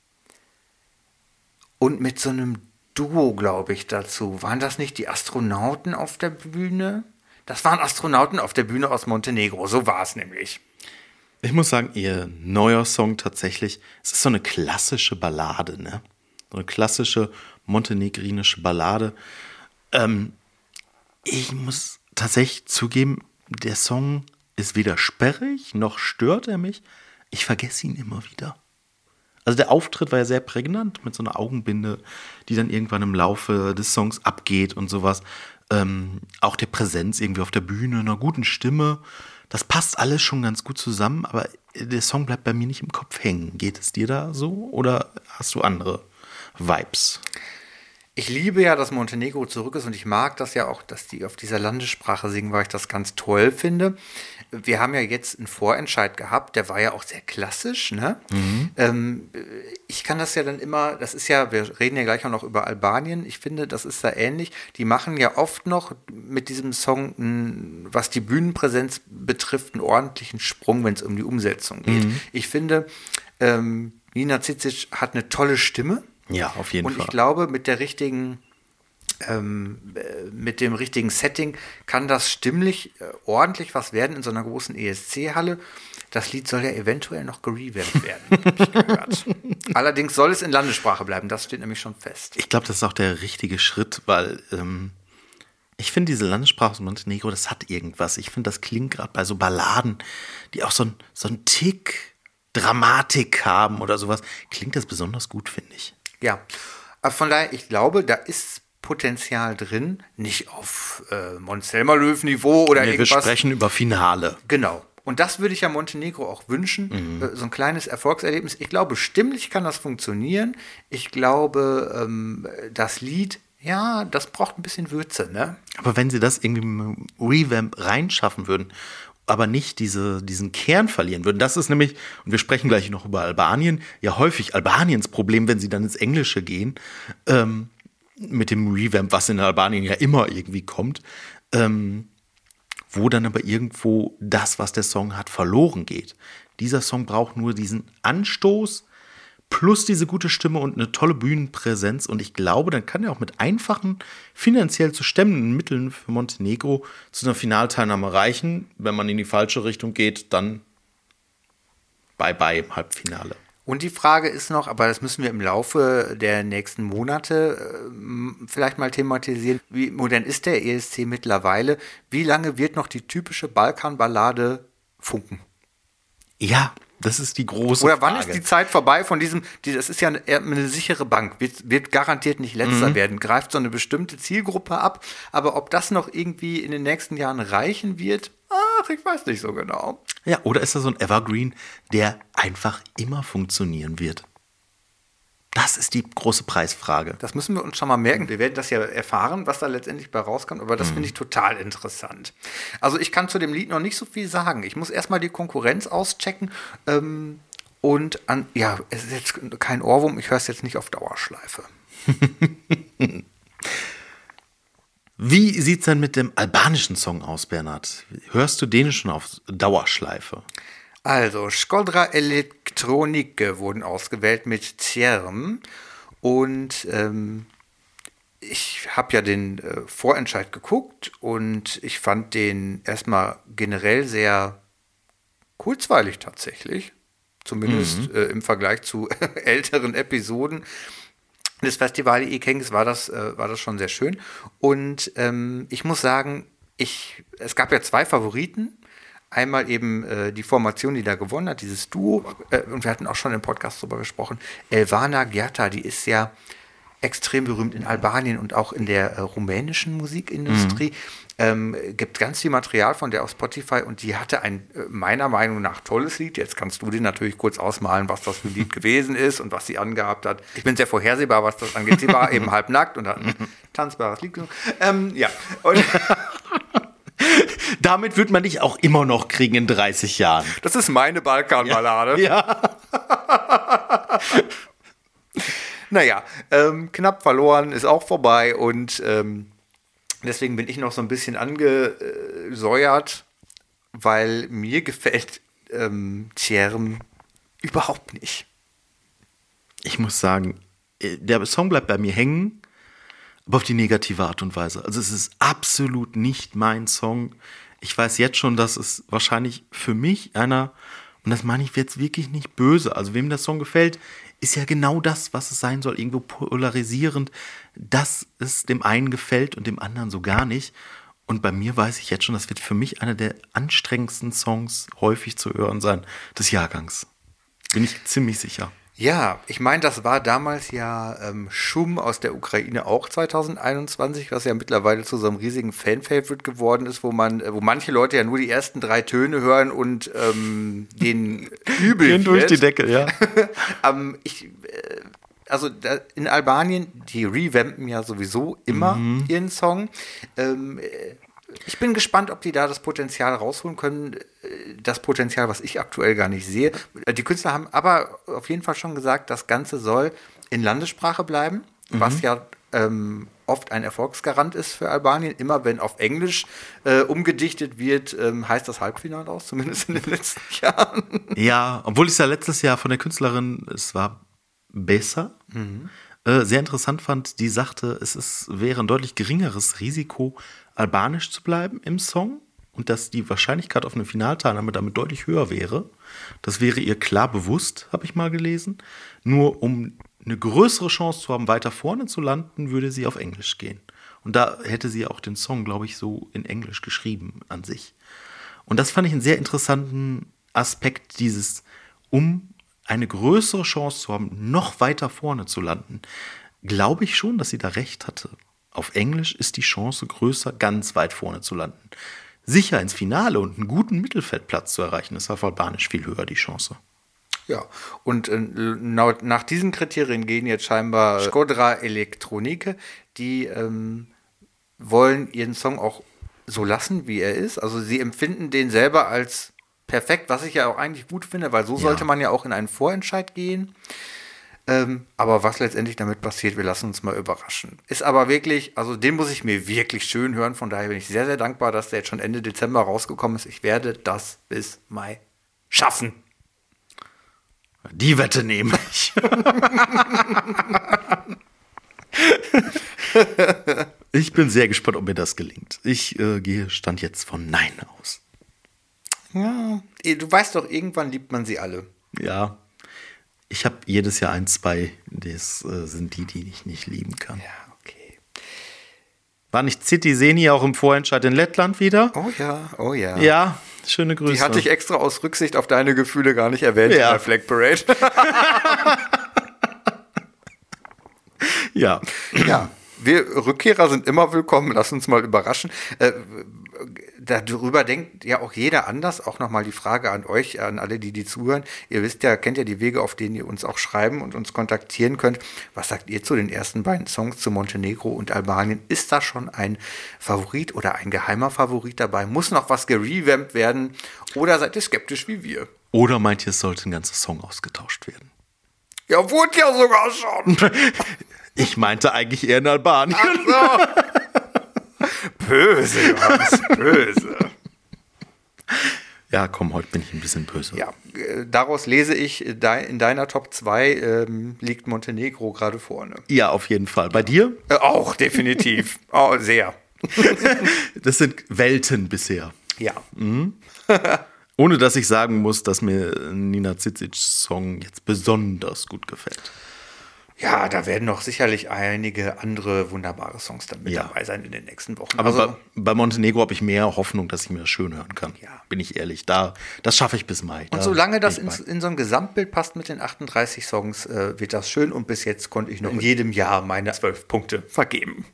und mit so einem Duo, glaube ich, dazu. Waren das nicht die Astronauten auf der Bühne? Das waren Astronauten auf der Bühne aus Montenegro, so war es nämlich. Ich muss sagen, ihr neuer Song tatsächlich, es ist so eine klassische Ballade, ne? So eine klassische montenegrinische Ballade. Ähm, ich muss tatsächlich zugeben, der Song ist weder sperrig, noch stört er mich. Ich vergesse ihn immer wieder. Also der Auftritt war ja sehr prägnant mit so einer Augenbinde, die dann irgendwann im Laufe des Songs abgeht und sowas. Ähm, auch der Präsenz irgendwie auf der Bühne, einer guten Stimme. Das passt alles schon ganz gut zusammen, aber der Song bleibt bei mir nicht im Kopf hängen. Geht es dir da so oder hast du andere Vibes? Ich liebe ja, dass Montenegro zurück ist und ich mag das ja auch, dass die auf dieser Landessprache singen, weil ich das ganz toll finde. Wir haben ja jetzt einen Vorentscheid gehabt, der war ja auch sehr klassisch, ne? Mhm. Ähm, ich kann das ja dann immer, das ist ja, wir reden ja gleich auch noch über Albanien, ich finde, das ist da ähnlich. Die machen ja oft noch mit diesem Song, was die Bühnenpräsenz betrifft, einen ordentlichen Sprung, wenn es um die Umsetzung geht. Mhm. Ich finde, ähm, Nina Cicic hat eine tolle Stimme. Ja, auf jeden und Fall. Und ich glaube, mit der richtigen, ähm, mit dem richtigen Setting kann das stimmlich äh, ordentlich was werden in so einer großen E S C-Halle. Das Lied soll ja eventuell noch gerevamped werden, habe ich gehört. Allerdings soll es in Landessprache bleiben, das steht nämlich schon fest. Ich glaube, das ist auch der richtige Schritt, weil ähm, ich finde, diese Landessprache aus Montenegro, das hat irgendwas. Ich finde, das klingt gerade bei so Balladen, die auch so ein, so ein Tick Dramatik haben oder sowas, klingt das besonders gut, finde ich. Ja, aber von daher, ich glaube, da ist Potenzial drin, nicht auf äh, Mont-Selmerlöw-Niveau oder nee, irgendwas. Wir sprechen über Finale. Genau. Und das würde ich ja Montenegro auch wünschen, mhm. äh, so ein kleines Erfolgserlebnis. Ich glaube, stimmlich kann das funktionieren. Ich glaube, ähm, das Lied, ja, das braucht ein bisschen Würze, ne? Aber wenn sie das irgendwie mit einem Revamp reinschaffen würden, aber nicht diese, diesen Kern verlieren würden. Das ist nämlich, und wir sprechen gleich noch über Albanien, ja häufig Albaniens Problem, wenn sie dann ins Englische gehen, ähm, mit dem Revamp, was in Albanien ja immer irgendwie kommt, ähm, wo dann aber irgendwo das, was der Song hat, verloren geht. Dieser Song braucht nur diesen Anstoß plus diese gute Stimme und eine tolle Bühnenpräsenz. Und ich glaube, dann kann er auch mit einfachen, finanziell zu stemmenden Mitteln für Montenegro zu einer Finalteilnahme reichen. Wenn man in die falsche Richtung geht, dann bye-bye im Halbfinale. Und die Frage ist noch, aber das müssen wir im Laufe der nächsten Monate äh, vielleicht mal thematisieren, wie modern ist der E S C mittlerweile? Wie lange wird noch die typische Balkanballade funken? Ja, das ist die große Oder wann Frage. ist die Zeit vorbei von diesem, die, das ist ja eine, eine sichere Bank, wird, wird garantiert nicht letzter mhm. werden, greift so eine bestimmte Zielgruppe ab, aber ob das noch irgendwie in den nächsten Jahren reichen wird, ach, ich weiß nicht so genau. Ja, oder ist das so ein Evergreen, der einfach immer funktionieren wird? Das ist die große Preisfrage. Das müssen wir uns schon mal merken. Wir werden das ja erfahren, was da letztendlich bei rauskommt, aber das mhm. finde ich total interessant. Also ich kann zu dem Lied noch nicht so viel sagen. Ich muss erstmal die Konkurrenz auschecken ähm, und an, ja, es ist jetzt kein Ohrwurm, ich höre es jetzt nicht auf Dauerschleife. Wie sieht es denn mit dem albanischen Song aus, Bernhard? Hörst du den schon auf Dauerschleife? Also, Shkodra Elektronike wurden ausgewählt mit Cierm. Und ähm, ich habe ja den äh, Vorentscheid geguckt und ich fand den erstmal generell sehr kurzweilig tatsächlich. Zumindest mhm. äh, im Vergleich zu älteren Episoden des Festival Ikengis war das, äh, war das schon sehr schön. Und ähm, ich muss sagen, ich, es gab ja zwei Favoriten. Einmal eben äh, die Formation, die da gewonnen hat, dieses Duo. Äh, und wir hatten auch schon im Podcast darüber gesprochen. Elvana Gjata, die ist ja extrem berühmt in Albanien und auch in der äh, rumänischen Musikindustrie. Mhm. Ähm, gibt ganz viel Material von der auf Spotify und die hatte ein äh, meiner Meinung nach tolles Lied. Jetzt kannst du dir natürlich kurz ausmalen, was das für ein Lied gewesen ist und was sie angehabt hat. Ich bin sehr vorhersehbar, was das angeht. Sie war eben halb nackt und hat ein tanzbares Lied gesungen. Ähm, ja. Und damit wird man dich auch immer noch kriegen in dreißig Jahren. Das ist meine Balkanballade. Ja. ja. Naja, ähm, knapp verloren, ist auch vorbei und ähm, deswegen bin ich noch so ein bisschen angesäuert, weil mir gefällt ähm, Cierm überhaupt nicht. Ich muss sagen, der Song bleibt bei mir hängen, aber auf die negative Art und Weise. Also es ist absolut nicht mein Song. Ich weiß jetzt schon, dass es wahrscheinlich für mich einer, und das meine ich jetzt wirklich nicht böse, also wem der Song gefällt, ist ja genau das, was es sein soll, irgendwo polarisierend, dass es dem einen gefällt und dem anderen so gar nicht. Und bei mir weiß ich jetzt schon, das wird für mich einer der anstrengendsten Songs häufig zu hören sein des Jahrgangs. Bin ich ziemlich sicher. Ja, ich meine, das war damals ja ähm, Schum aus der Ukraine auch zwanzig einundzwanzig, was ja mittlerweile zu so einem riesigen Fan-Favorite geworden ist, wo man, wo manche Leute ja nur die ersten drei Töne hören und ähm, den übel Gehen durch die Decke, ja. ähm, ich, äh, also da, in Albanien, die revampen ja sowieso immer mhm. ihren Song. Ähm, Ich bin gespannt, ob die da das Potenzial rausholen können. Das Potenzial, was ich aktuell gar nicht sehe. Die Künstler haben aber auf jeden Fall schon gesagt, das Ganze soll in Landessprache bleiben, mhm. was ja ähm, oft ein Erfolgsgarant ist für Albanien. Immer wenn auf Englisch äh, umgedichtet wird, ähm, heißt das Halbfinale aus, zumindest in den letzten Jahren. Ja, obwohl ich es ja letztes Jahr von der Künstlerin, es war besser, mhm. äh, sehr interessant fand, die sagte, es ist, wäre ein deutlich geringeres Risiko, albanisch zu bleiben im Song und dass die Wahrscheinlichkeit auf eine Finalteilnahme damit deutlich höher wäre. Das wäre ihr klar bewusst, habe ich mal gelesen. Nur um eine größere Chance zu haben, weiter vorne zu landen, würde sie auf Englisch gehen. Und da hätte sie auch den Song, glaube ich, so in Englisch geschrieben an sich. Und das fand ich einen sehr interessanten Aspekt, dieses, um eine größere Chance zu haben, noch weiter vorne zu landen, glaube ich schon, dass sie da recht hatte. Auf Englisch ist die Chance größer, ganz weit vorne zu landen. Sicher ins Finale und einen guten Mittelfeldplatz zu erreichen, ist auf Albanisch viel höher die Chance. Ja, und äh, nach diesen Kriterien gehen jetzt scheinbar Skodra Elektronike, die ähm, wollen ihren Song auch so lassen, wie er ist. Also sie empfinden den selber als perfekt, was ich ja auch eigentlich gut finde, weil so ja. sollte man ja auch in einen Vorentscheid gehen. Ähm, aber was letztendlich damit passiert, wir lassen uns mal überraschen. Ist aber wirklich, also den muss ich mir wirklich schön hören. Von daher bin ich sehr, sehr dankbar, dass der jetzt schon Ende Dezember rausgekommen ist. Ich werde das bis Mai schaffen. Die Wette nehme ich. Ich bin sehr gespannt, ob mir das gelingt. Ich äh, gehe Stand jetzt von Nein aus. Ja, du weißt doch, irgendwann liebt man sie alle. Ja. Ich habe jedes Jahr ein, zwei, das äh, sind die, die ich nicht lieben kann. Ja, okay. War nicht City Seni auch im Vorentscheid in Lettland wieder? Oh ja, oh ja. Ja, schöne Grüße. Die hatte ich extra aus Rücksicht auf deine Gefühle gar nicht erwähnt ja. in der Flag Parade. Ja. Ja, wir Rückkehrer sind immer willkommen. Lass uns mal überraschen. Äh, darüber denkt ja auch jeder anders. Auch nochmal die Frage an euch, an alle, die die zuhören. Ihr wisst ja, kennt ja die Wege, auf denen ihr uns auch schreiben und uns kontaktieren könnt. Was sagt ihr zu den ersten beiden Songs, zu Montenegro und Albanien? Ist da schon ein Favorit oder ein geheimer Favorit dabei? Muss noch was gerevampt werden? Oder seid ihr skeptisch wie wir? Oder meint ihr, es sollte ein ganzer Song ausgetauscht werden? Ja, wurde ja sogar schon. Ich meinte eigentlich eher in Albanien. Ach so. Böse, Johannes, böse. Ja, komm, heute bin ich ein bisschen böse. Ja, äh, daraus lese ich, in deiner Top zwei ähm, liegt Montenegro gerade vorne. Ja, auf jeden Fall. Bei dir? Äh, auch, definitiv. Oh, sehr. Das sind Welten bisher. Ja. Mhm. Ohne, dass ich sagen muss, dass mir Nina Cicics Song jetzt besonders gut gefällt. Ja, da werden noch sicherlich einige andere wunderbare Songs dann mit ja. dabei sein in den nächsten Wochen. Aber also, bei, bei Montenegro habe ich mehr Hoffnung, dass ich mir das schön hören kann. Ja. Bin ich ehrlich. Da, das schaffe ich bis Mai. Und da solange das in, in so ein Gesamtbild passt mit den achtunddreißig Songs, äh, wird das schön. Und bis jetzt konnte ich noch in jedem Jahr meine zwölf Punkte vergeben.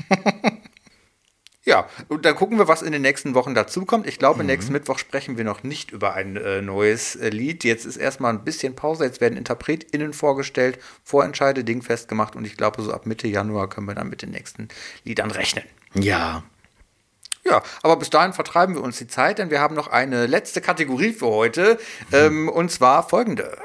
Ja, und dann gucken wir, was in den nächsten Wochen dazukommt. Ich glaube, mhm. nächsten Mittwoch sprechen wir noch nicht über ein äh, neues äh, Lied. Jetzt ist erstmal ein bisschen Pause. Jetzt werden InterpretInnen vorgestellt, Vorentscheide, dingfest gemacht. Und ich glaube, so ab Mitte Januar können wir dann mit den nächsten Liedern rechnen. Ja. Ja, aber bis dahin vertreiben wir uns die Zeit, denn wir haben noch eine letzte Kategorie für heute. Mhm. Ähm, und zwar folgende.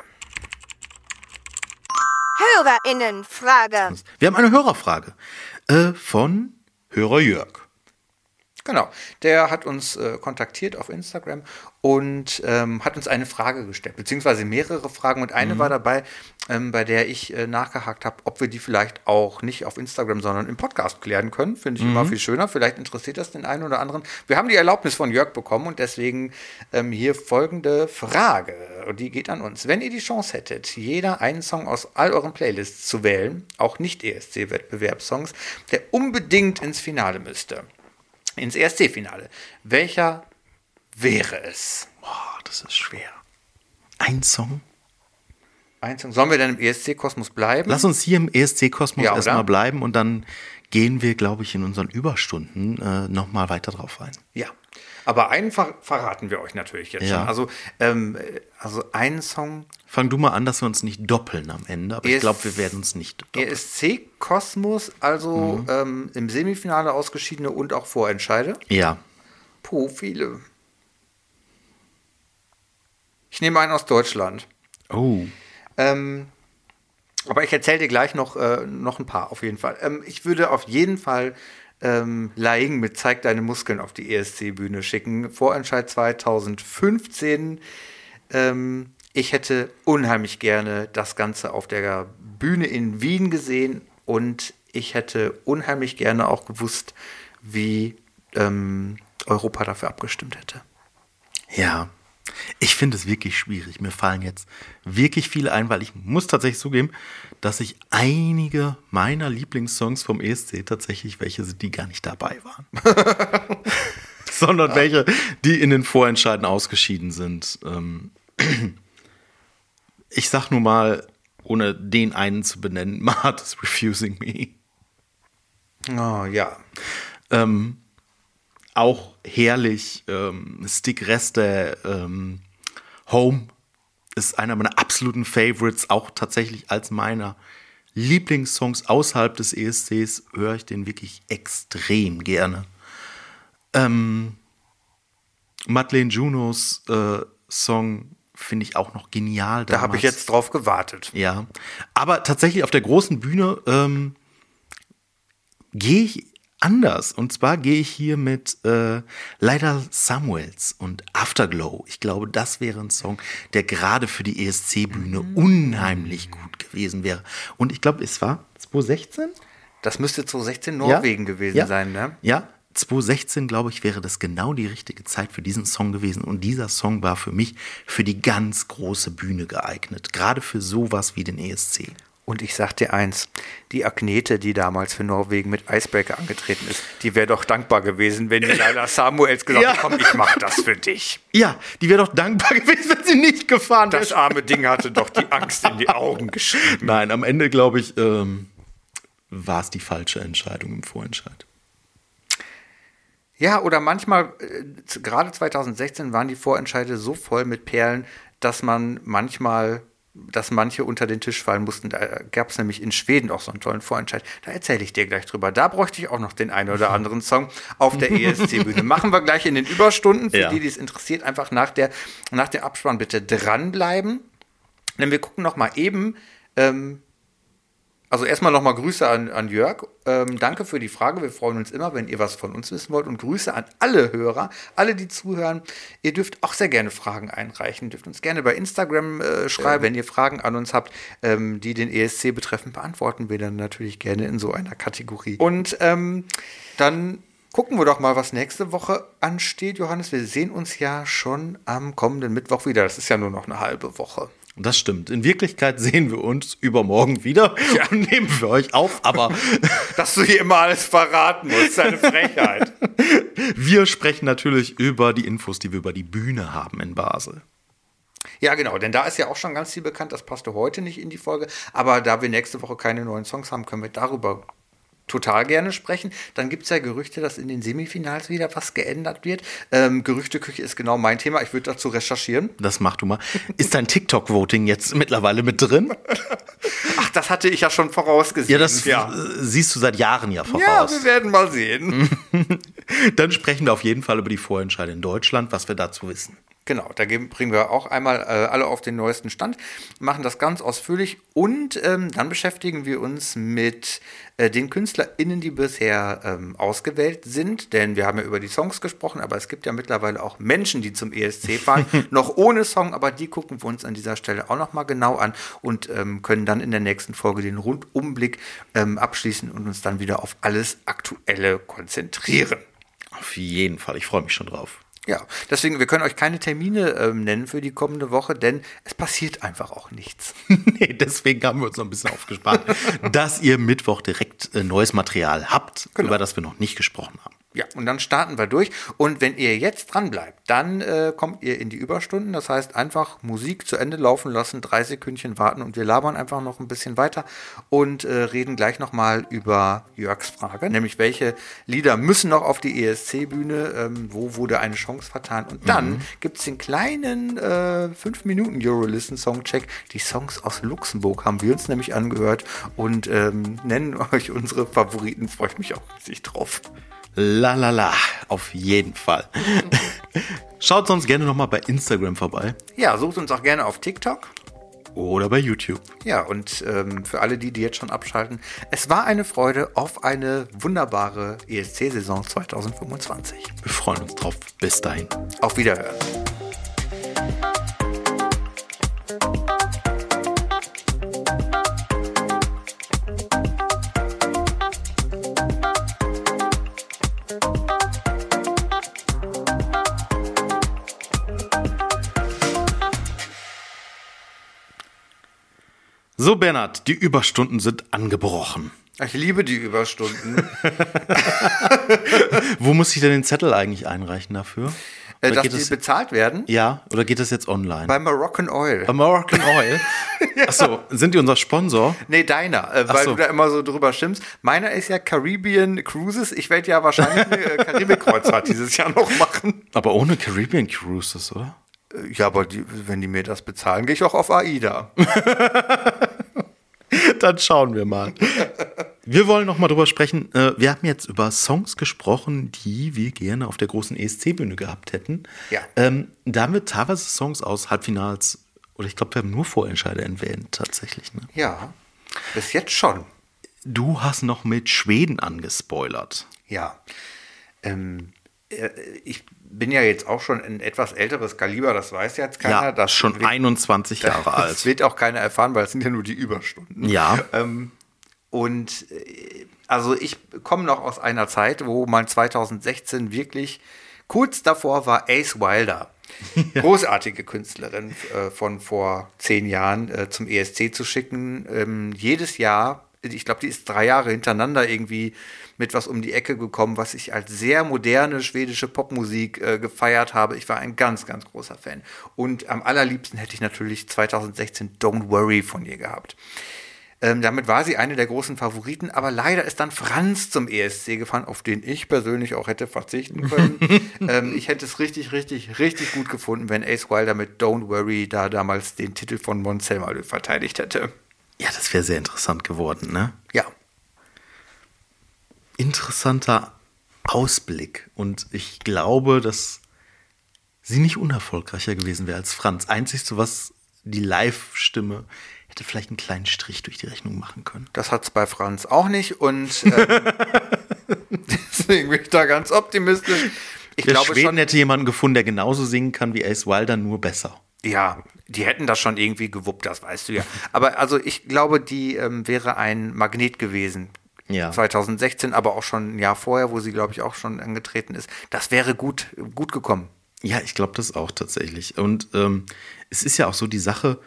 HörerInnenfrage. Wir haben eine Hörerfrage äh, von Hörer Jörg. Genau, der hat uns äh, kontaktiert auf Instagram und ähm, hat uns eine Frage gestellt, beziehungsweise mehrere Fragen. Und eine mhm. war dabei, ähm, bei der ich äh, nachgehakt habe, ob wir die vielleicht auch nicht auf Instagram, sondern im Podcast klären können. Finde ich mhm. immer viel schöner. Vielleicht interessiert das den einen oder anderen. Wir haben die Erlaubnis von Jörg bekommen und deswegen ähm, hier folgende Frage. Und die geht an uns. Wenn ihr die Chance hättet, jeder einen Song aus all euren Playlists zu wählen, auch nicht E S C-Wettbewerbssongs, der unbedingt ins Finale müsste, ins E S C-Finale. Welcher wäre es? Boah, das ist schwer. Ein Song? Ein Song. Sollen wir dann im E S C-Kosmos bleiben? Lass uns hier im E S C-Kosmos Ja, erstmal oder? bleiben und dann gehen wir, glaube ich, in unseren Überstunden äh, nochmal weiter drauf ein. Ja. Aber einen ver verraten wir euch natürlich jetzt Ja. schon. Also, ähm, also einen Song Fang du mal an, dass wir uns nicht doppeln am Ende, aber E S ich glaube, wir werden uns nicht E doppeln. S C-Kosmos, also ähm, im Semifinale ausgeschiedene und auch Vorentscheide. Ja. Puh, viele. Ich nehme einen aus Deutschland. Oh. Ähm, aber ich erzähle dir gleich noch, äh, noch ein paar, auf jeden Fall. Ähm, ich würde auf jeden Fall ähm, Laing mit Zeig deine Muskeln auf die E S C-Bühne schicken. Vorentscheid zwanzig fünfzehn. Ähm, ich hätte unheimlich gerne das Ganze auf der Bühne in Wien gesehen und ich hätte unheimlich gerne auch gewusst, wie ähm, Europa dafür abgestimmt hätte. Ja. Ich finde es wirklich schwierig. Mir fallen jetzt wirklich viele ein, weil ich muss tatsächlich zugeben, dass ich einige meiner Lieblingssongs vom E S C tatsächlich welche sind, die gar nicht dabei waren. Sondern welche, die in den Vorentscheiden ausgeschieden sind. Ähm, Ich sag nur mal, ohne den einen zu benennen, Mart is Refusing Me. Oh, ja. Ähm, auch herrlich. Ähm, Stick Reste, ähm, Home ist einer meiner absoluten Favorites, auch tatsächlich als meiner Lieblingssongs außerhalb des E S Cs höre ich den wirklich extrem gerne. Ähm, Madeleine Junos äh, Song finde ich auch noch genial. Da habe ich damals. jetzt drauf gewartet. Ja, aber tatsächlich auf der großen Bühne ähm, gehe ich anders. Und zwar gehe ich hier mit äh, Lila Samuels und Afterglow. Ich glaube, das wäre ein Song, der gerade für die E S C-Bühne Mhm. unheimlich gut gewesen wäre. Und ich glaube, es war zwanzig sechzehn? Das müsste zwanzig sechzehn Norwegen gewesen ja. sein, ne? Ja, zwanzig sechzehn, glaube ich, wäre das genau die richtige Zeit für diesen Song gewesen. Und dieser Song war für mich für die ganz große Bühne geeignet. Gerade für sowas wie den E S C. Und ich sag dir eins, die Agnete, die damals für Norwegen mit Icebreaker angetreten ist, die wäre doch dankbar gewesen, wenn die Lila Samuels gesagt Ja. hat, komm, ich mach das für dich. Ja, die wäre doch dankbar gewesen, wenn sie nicht gefahren wäre. Das arme Ding hatte doch die Angst in die Augen geschrieben. Nein, am Ende, glaube ich, ähm, war es die falsche Entscheidung im Vorentscheid. Ja, oder manchmal, äh, z- gerade zwanzig sechzehn waren die Vorentscheide so voll mit Perlen, dass man manchmal, dass manche unter den Tisch fallen mussten. Da gab es nämlich in Schweden auch so einen tollen Vorentscheid. Da erzähle ich dir gleich drüber. Da bräuchte ich auch noch den einen oder anderen Song auf der E S C-Bühne. Machen wir gleich in den Überstunden. Für Ja. die, die es interessiert, einfach nach der, nach der Abspann bitte dranbleiben. Denn wir gucken noch mal eben. Ähm, Also erstmal nochmal Grüße an, an Jörg. Ähm, danke für die Frage. Wir freuen uns immer, wenn ihr was von uns wissen wollt. Und Grüße an alle Hörer, alle, die zuhören. Ihr dürft auch sehr gerne Fragen einreichen. Dürft uns gerne bei Instagram äh, schreiben. Wenn ihr Fragen an uns habt, ähm, die den E S C betreffen, beantworten wir dann natürlich gerne in so einer Kategorie. Und ähm, dann gucken wir doch mal, was nächste Woche ansteht, Johannes. Wir sehen uns ja schon am kommenden Mittwoch wieder. Das ist ja nur noch eine halbe Woche. Das stimmt. In Wirklichkeit sehen wir uns übermorgen wieder und nehmen für euch auf, aber Dass du hier immer alles verraten musst, ist eine Frechheit. wir sprechen natürlich über die Infos, die wir über die Bühne haben in Basel. Ja, genau, denn da ist ja auch schon ganz viel bekannt, das passte heute nicht in die Folge, aber da wir nächste Woche keine neuen Songs haben, können wir darüber total gerne sprechen. Dann gibt es ja Gerüchte, dass in den Semifinals wieder was geändert wird. Ähm, Gerüchteküche ist genau mein Thema, ich würde dazu recherchieren. Das mach du mal. Ist dein TikTok-Voting jetzt mittlerweile mit drin? Ach, das hatte ich ja schon vorausgesehen. Ja, das äh, siehst du seit Jahren ja ja, voraus. wir werden mal sehen. Dann sprechen wir auf jeden Fall über die Vorentscheide in Deutschland, was wir dazu wissen. Genau, da geben, bringen wir auch einmal äh, alle auf den neuesten Stand, machen das ganz ausführlich und ähm, dann beschäftigen wir uns mit äh, den KünstlerInnen, die bisher ähm, ausgewählt sind, denn wir haben ja über die Songs gesprochen, aber es gibt ja mittlerweile auch Menschen, die zum E S C fahren, noch ohne Song, aber die gucken wir uns an dieser Stelle auch nochmal genau an und ähm, können dann in der nächsten Folge den Rundumblick ähm, abschließen und uns dann wieder auf alles Aktuelle konzentrieren. Auf jeden Fall, ich freue mich schon drauf. Ja, deswegen, wir können euch keine Termine ähm, nennen für die kommende Woche, denn es passiert einfach auch nichts. Nee, deswegen haben wir uns noch ein bisschen aufgespart, dass ihr Mittwoch direkt äh, neues Material habt, Genau. über das wir noch nicht gesprochen haben. Ja, und dann starten wir durch. Und wenn ihr jetzt dran bleibt, dann äh, kommt ihr in die Überstunden. Das heißt, einfach Musik zu Ende laufen lassen, drei Sekündchen warten und wir labern einfach noch ein bisschen weiter und äh, reden gleich nochmal über Jörgs Frage, nämlich welche Lieder müssen noch auf die E S C-Bühne, ähm, wo wurde eine Chance vertan. Und dann mhm. gibt es den kleinen äh, fünf Minuten Eurolisten-Songcheck. Die Songs aus Luxemburg haben wir uns nämlich angehört und ähm, nennen euch unsere Favoriten. Freue ich mich auch riesig drauf. La la la, auf jeden Fall. Schaut sonst gerne nochmal bei Instagram vorbei. Ja, sucht uns auch gerne auf TikTok. Oder bei YouTube. Ja, und ähm, für alle die, die jetzt schon abschalten, es war eine Freude auf eine wunderbare E S C-Saison zwanzig fünfundzwanzig. Wir freuen uns drauf. Bis dahin. Auf Wiederhören. So, Bernhard, die Überstunden sind angebrochen. Ich liebe die Überstunden. Wo muss ich denn den Zettel eigentlich einreichen dafür? Äh, dass die das, bezahlt werden? Ja, oder geht das jetzt online? Bei Moroccan Oil. Bei Moroccan Oil? Ja. Achso, sind die unser Sponsor? Nee, deiner, äh, weil so. du da immer so drüber schimpfst. Meiner ist ja Caribbean Cruises. Ich werde ja wahrscheinlich eine äh, Karibik-Kreuzfahrt dieses Jahr noch machen. Aber ohne Caribbean Cruises, oder? Ja, aber die, wenn die mir das bezahlen, gehe ich auch auf AIDA. Dann schauen wir mal. Wir wollen noch mal drüber sprechen. Wir haben jetzt über Songs gesprochen, die wir gerne auf der großen E S C-Bühne gehabt hätten. Ja. Ähm, da haben wir teilweise Songs aus Halbfinals, oder ich glaube, wir haben nur Vorentscheide erwähnt, tatsächlich. Ne? Ja, bis jetzt schon. Du hast noch mit Schweden angespoilert. Ja. Ähm, ich bin ja jetzt auch schon ein etwas älteres Kaliber, das weiß jetzt keiner. Ja, das schon wird, einundzwanzig Jahre alt. Das wird auch keiner erfahren, weil es sind ja nur die Überstunden. Ja. Ähm, und äh, also ich komme noch aus einer Zeit, wo man zwanzig sechzehn wirklich kurz davor war, Ace Wilder, ja. großartige Künstlerin äh, von vor zehn Jahren, äh, zum E S C zu schicken. Ähm, jedes Jahr, ich glaube, die ist drei Jahre hintereinander irgendwie mit was um die Ecke gekommen, was ich als sehr moderne schwedische Popmusik äh, gefeiert habe. Ich war ein ganz, ganz großer Fan. Und am allerliebsten hätte ich natürlich zwanzig sechzehn Don't Worry von ihr gehabt. Ähm, damit war sie eine der großen Favoriten, aber leider ist dann Franz zum E S C gefahren, auf den ich persönlich auch hätte verzichten können. ähm, ich hätte es richtig, richtig, richtig gut gefunden, wenn Ace Wilder mit Don't Worry da damals den Titel von Måns Zelmerlöw verteidigt hätte. Ja, das wäre sehr interessant geworden, ne? Ja. Interessanter Ausblick. Und ich glaube, dass sie nicht unerfolgreicher gewesen wäre als Franz. Einzigste, was die Live-Stimme hätte vielleicht einen kleinen Strich durch die Rechnung machen können. Das hat es bei Franz auch nicht. Und ähm, deswegen bin ich da ganz optimistisch. Ich der glaube Schweden schon, hätte jemanden gefunden, der genauso singen kann wie Ace Wilder, nur besser. Ja, die hätten das schon irgendwie gewuppt, das weißt du ja. Aber also ich glaube, die ähm, wäre ein Magnet gewesen. Ja. zwanzig sechzehn, aber auch schon ein Jahr vorher, wo sie, glaube ich, auch schon angetreten ist. Das wäre gut, gut gekommen. Ja, ich glaube das auch tatsächlich. Und ähm, es ist ja auch so die Sache,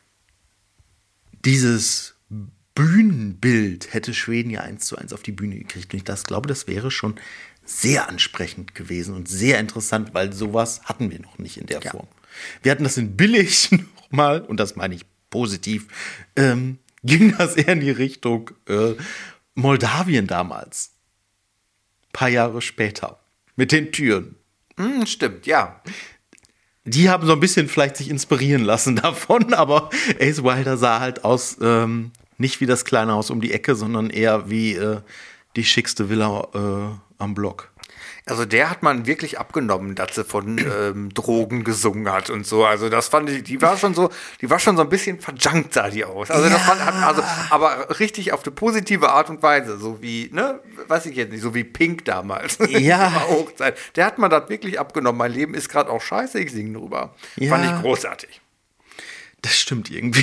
dieses Bühnenbild hätte Schweden ja eins zu eins auf die Bühne gekriegt. Und ich das glaube, das wäre schon sehr ansprechend gewesen und sehr interessant, weil sowas hatten wir noch nicht in der ja. Form. Wir hatten das in billig nochmal, und das meine ich positiv, ähm, ging das eher in die Richtung äh, Moldawien damals. Ein paar Jahre später. Mit den Türen. Mm, stimmt, ja. Die haben so ein bisschen vielleicht sich inspirieren lassen davon, aber Ace Wilder sah halt aus, ähm, nicht wie das kleine Haus um die Ecke, sondern eher wie äh, die schickste Villa äh, am Block. Also der hat man wirklich abgenommen, dass sie von ähm, Drogen gesungen hat und so. Also das fand ich, die war schon so, die war schon so ein bisschen verjunkt, sah die aus. Also ja. das fand, also, aber richtig auf eine positive Art und Weise, so wie, ne, weiß ich jetzt nicht, so wie Pink damals. Ja. Hochzeit. Der hat man das wirklich abgenommen. Mein Leben ist gerade auch scheiße, ich singe drüber. Ja. Fand ich großartig. Das stimmt irgendwie.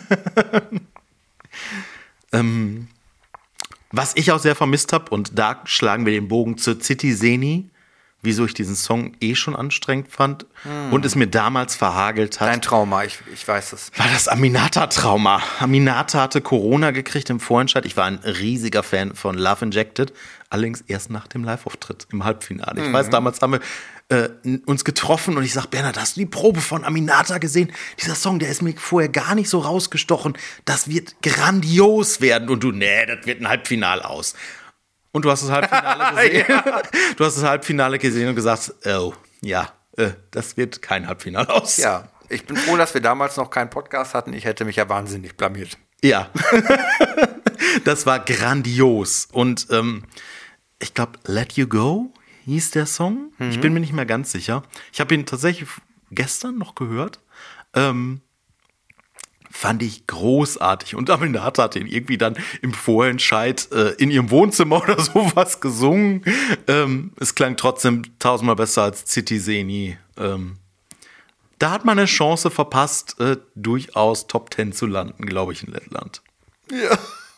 ähm. Was ich auch sehr vermisst habe, und da schlagen wir den Bogen zur City Seni, wieso ich diesen Song eh schon anstrengend fand hm. und es mir damals verhagelt hat. Dein Trauma, ich, ich weiß es. War das Aminata-Trauma. Aminata hatte Corona gekriegt im Vorentscheid. Ich war ein riesiger Fan von Love Injected, allerdings erst nach dem Live-Auftritt im Halbfinale. Ich mhm. weiß, damals haben wir äh, uns getroffen und ich sag, Bernhard, hast du die Probe von Aminata gesehen? Dieser Song, der ist mir vorher gar nicht so rausgestochen. Das wird grandios werden. Und du, nee, das wird ein Halbfinale aus. Und du hast das Halbfinale gesehen. Ja. Du hast das Halbfinale gesehen und gesagt, oh, ja, äh, das wird kein Halbfinale aus. Ja, ich bin froh, dass wir damals noch keinen Podcast hatten. Ich hätte mich ja wahnsinnig blamiert. Ja, das war grandios. Und ähm, ich glaube, Let You Go hieß der Song. Mhm. Ich bin mir nicht mehr ganz sicher. Ich habe ihn tatsächlich gestern noch gehört. Ähm, fand ich großartig. Und Aminata hat ihn irgendwie dann im Vorentscheid äh, in ihrem Wohnzimmer oder sowas gesungen. Ähm, es klang trotzdem tausendmal besser als Zitiseni. Ähm, da hat man eine Chance verpasst, äh, durchaus Top Ten zu landen, glaube ich, in Lettland. Ja.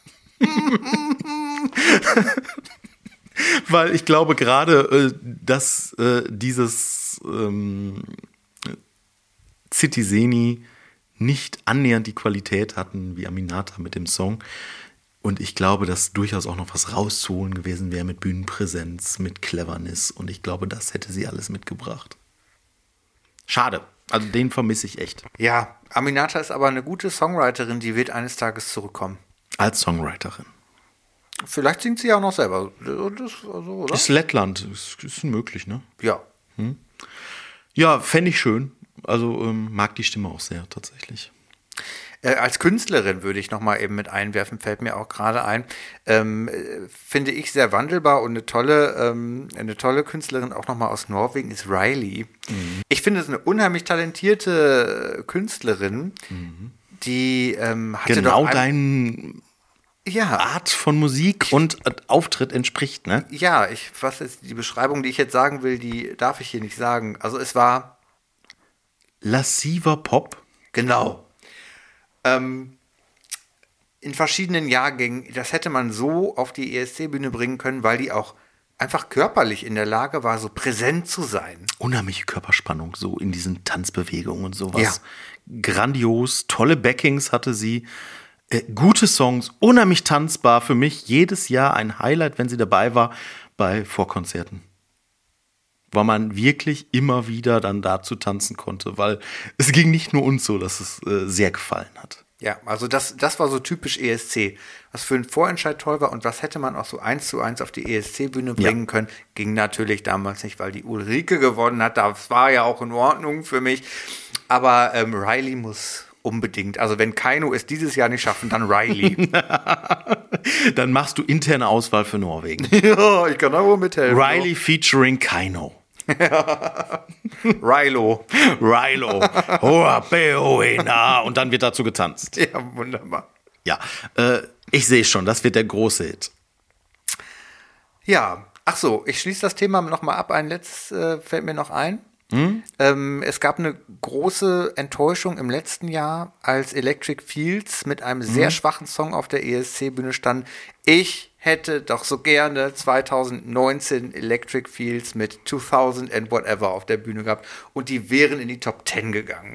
Weil ich glaube gerade, äh, dass äh, dieses ähm, Zitiseni nicht annähernd die Qualität hatten wie Aminata mit dem Song. Und ich glaube, dass durchaus auch noch was rauszuholen gewesen wäre mit Bühnenpräsenz, mit Cleverness. Und ich glaube, das hätte sie alles mitgebracht. Schade. Also den vermisse ich echt. Ja, Aminata ist aber eine gute Songwriterin, die wird eines Tages zurückkommen. Als Songwriterin. Vielleicht singt sie ja auch noch selber. Das, also, oder? Ist Lettland. Ist, ist möglich, ne? Ja. Hm? Ja, fände ich schön. Also ähm, mag die Stimme auch sehr, tatsächlich. Äh, als Künstlerin würde ich noch mal eben mit einwerfen, fällt mir auch gerade ein. Ähm, äh, finde ich sehr wandelbar und eine tolle, ähm, eine tolle Künstlerin auch noch mal aus Norwegen ist Riley. Mhm. Ich finde es eine unheimlich talentierte Künstlerin, mhm. die ähm, hatte genau doch ein, dein ja. Art von Musik und Auftritt entspricht, ne? Ja, ich was ist die Beschreibung, die ich jetzt sagen will, die darf ich hier nicht sagen. Also es war lassiver Pop. Genau. Ähm, in verschiedenen Jahrgängen, das hätte man so auf die E S C-Bühne bringen können, weil die auch einfach körperlich in der Lage war, so präsent zu sein. Unheimliche Körperspannung, so in diesen Tanzbewegungen und sowas. Ja. Grandios, tolle Backings hatte sie, äh, gute Songs, unheimlich tanzbar. Für mich jedes Jahr ein Highlight, wenn sie dabei war bei Vorkonzerten. Weil man wirklich immer wieder dann dazu tanzen konnte, weil es ging nicht nur uns so, dass es äh, sehr gefallen hat. Ja, also das, das war so typisch E S C. Was für einen Vorentscheid toll war und was hätte man auch so eins zu eins auf die E S C-Bühne bringen ja. können, ging natürlich damals nicht, weil die Ulrike gewonnen hat. Das war ja auch in Ordnung für mich. Aber ähm, Riley muss unbedingt, also wenn Kaino es dieses Jahr nicht schaffen, dann Riley. Dann machst du interne Auswahl für Norwegen. Ja, ich kann auch mithelfen. Riley featuring Kaino. Rilo. Rilo. Hoa, beo, ena. Und dann wird dazu getanzt. Ja, wunderbar. Ja, äh, ich sehe schon, das wird der große Hit. Ja, ach so, ich schließe das Thema nochmal ab. Ein letztes äh, fällt mir noch ein. Hm? Ähm, es gab eine große Enttäuschung im letzten Jahr, als Electric Fields mit einem sehr hm? schwachen Song auf der E S C-Bühne stand. Ich hätte doch so gerne zwanzig neunzehn Electric Fields mit zweitausend and whatever auf der Bühne gehabt und die wären in die Top zehn gegangen.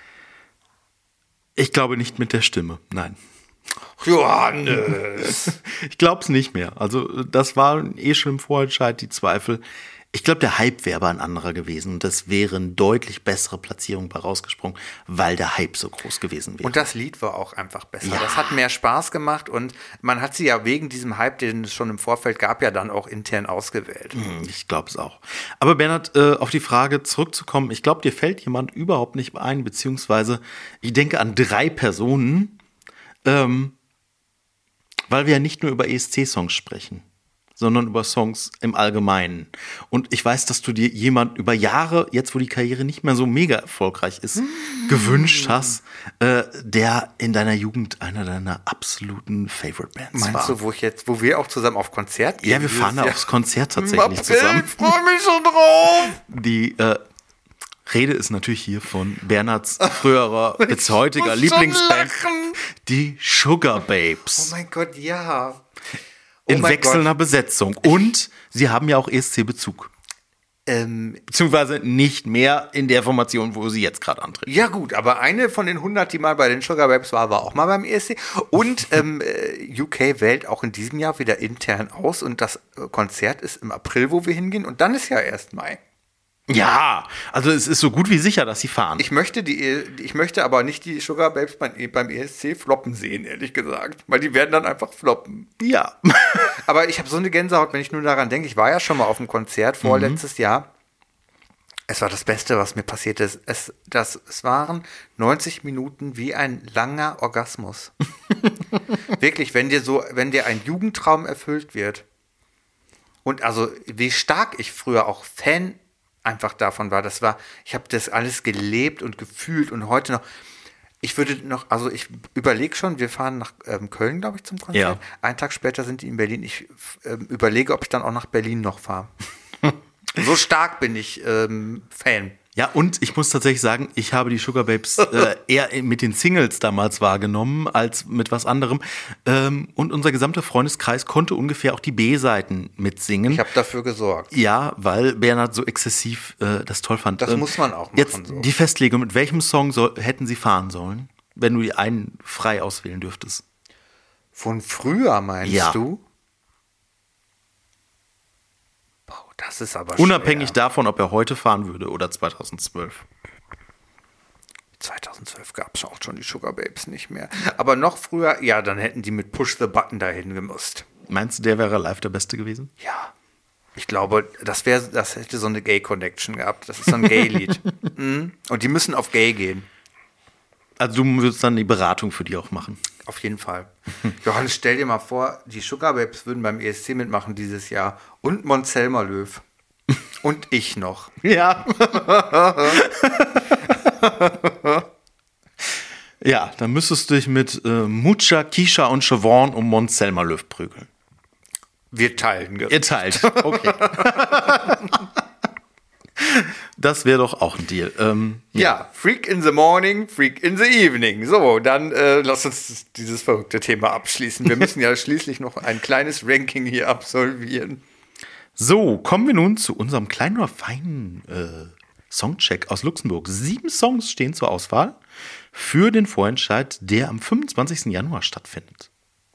Ich glaube nicht mit der Stimme, nein. Johannes! Ich glaube es nicht mehr. Also das war eh schon im Vorentscheid die Zweifel. Ich glaube, der Hype wäre aber ein anderer gewesen und das wäre eine deutlich bessere Platzierung bei rausgesprungen, weil der Hype so groß gewesen wäre. Und das Lied war auch einfach besser. Ja. Das hat mehr Spaß gemacht und man hat sie ja wegen diesem Hype, den es schon im Vorfeld gab, ja dann auch intern ausgewählt. Ich glaube es auch. Aber Bernhard, äh, auf die Frage zurückzukommen, ich glaube, dir fällt jemand überhaupt nicht ein, beziehungsweise ich denke an drei Personen, ähm, weil wir ja nicht nur über E S C-Songs sprechen, sondern über Songs im Allgemeinen. Und ich weiß, dass du dir jemand über Jahre, jetzt wo die Karriere nicht mehr so mega erfolgreich ist, mm. gewünscht hast, äh, der in deiner Jugend einer deiner absoluten Favorite Bands Meinst war. Meinst du, wo ich jetzt, wo wir auch zusammen auf Konzert gehen? Ja, wir fahren da aufs Konzert tatsächlich zusammen. Ich freue mich schon drauf. Die äh, Rede ist natürlich hier von Bernhards früherer bis heutiger Lieblingsband, die Sugar Babes. Oh mein Gott, ja. In oh wechselnder Gott. Besetzung. Und sie haben ja auch E S C-Bezug. Ähm, Beziehungsweise nicht mehr in der Formation, wo sie jetzt gerade antritt. ja gut, aber eine von den hundert, die mal bei den Sugar Babes war, war auch mal beim E S C. Und ähm, äh, U K wählt auch in diesem Jahr wieder intern aus und das äh, Konzert ist im April, wo wir hingehen und dann ist ja erst Mai. Ja, also es ist so gut wie sicher, dass sie fahren. Ich möchte, die, ich möchte aber nicht die Sugar Babes beim, beim E S C floppen sehen, ehrlich gesagt. Weil die werden dann einfach floppen. ja. Aber ich habe so eine Gänsehaut, wenn ich nur daran denke. Ich war ja schon mal auf einem Konzert vorletztes mhm. Jahr. Es war das Beste, was mir passiert ist. Es, das, es waren neunzig Minuten wie ein langer Orgasmus. Wirklich, wenn dir so, wenn dir ein Jugendtraum erfüllt wird. Und also, wie stark ich früher auch Fan einfach davon war. Das war, ich habe das alles gelebt und gefühlt und heute noch. Ich würde noch, also ich überlege schon, wir fahren nach ähm, Köln, glaube ich, zum Konzert. Ja. Einen Tag später sind die in Berlin. Ich ähm, überlege, ob ich dann auch nach Berlin noch fahre. So stark bin ich ähm, Fan. Ja, und ich muss tatsächlich sagen, ich habe die Sugar Babes äh, eher mit den Singles damals wahrgenommen, als mit was anderem. Ähm, und unser gesamter Freundeskreis konnte ungefähr auch die B-Seiten mitsingen. Ich habe dafür gesorgt. Ja, weil Bernhard so exzessiv äh, das toll fand. Das ähm, muss man auch machen. Jetzt so. die Festlegung, mit welchem Song soll, hätten sie fahren sollen, wenn du die einen frei auswählen dürftest? Von früher, meinst Ja. du? Boah, das ist aber Unabhängig schwer. davon, ob er heute fahren würde oder zweitausendzwölf. zweitausendzwölf gab es auch schon die Sugar Babes nicht mehr. Aber noch früher, ja, dann hätten die mit Push the Button dahin gemusst. Meinst du, der wäre live der Beste gewesen? Ja. Ich glaube, das wäre, das hätte so eine Gay-Connection gehabt. Das ist so ein Gay-Lied. mhm. Und die müssen auf Gay gehen. Also du würdest dann die Beratung für die auch machen. Auf jeden Fall. Johannes, stell dir mal vor, die Sugar Babes würden beim E S C mitmachen dieses Jahr. Und Monselma Löw. Und ich noch. Ja. Ja, dann müsstest du dich mit äh, Mucha, Kisha und Siobhan um Monselma Löw prügeln. Wir teilen. Ihr teilt. Okay. Das wäre doch auch ein Deal. Ähm, Ja. ja, Freak in the Morning, Freak in the Evening. So, dann äh, lass uns dieses verrückte Thema abschließen. Wir müssen ja schließlich noch ein kleines Ranking hier absolvieren. So, kommen wir nun zu unserem kleinen oder feinen äh, Songcheck aus Luxemburg. Sieben Songs stehen zur Auswahl für den Vorentscheid, der am fünfundzwanzigsten Januar stattfindet.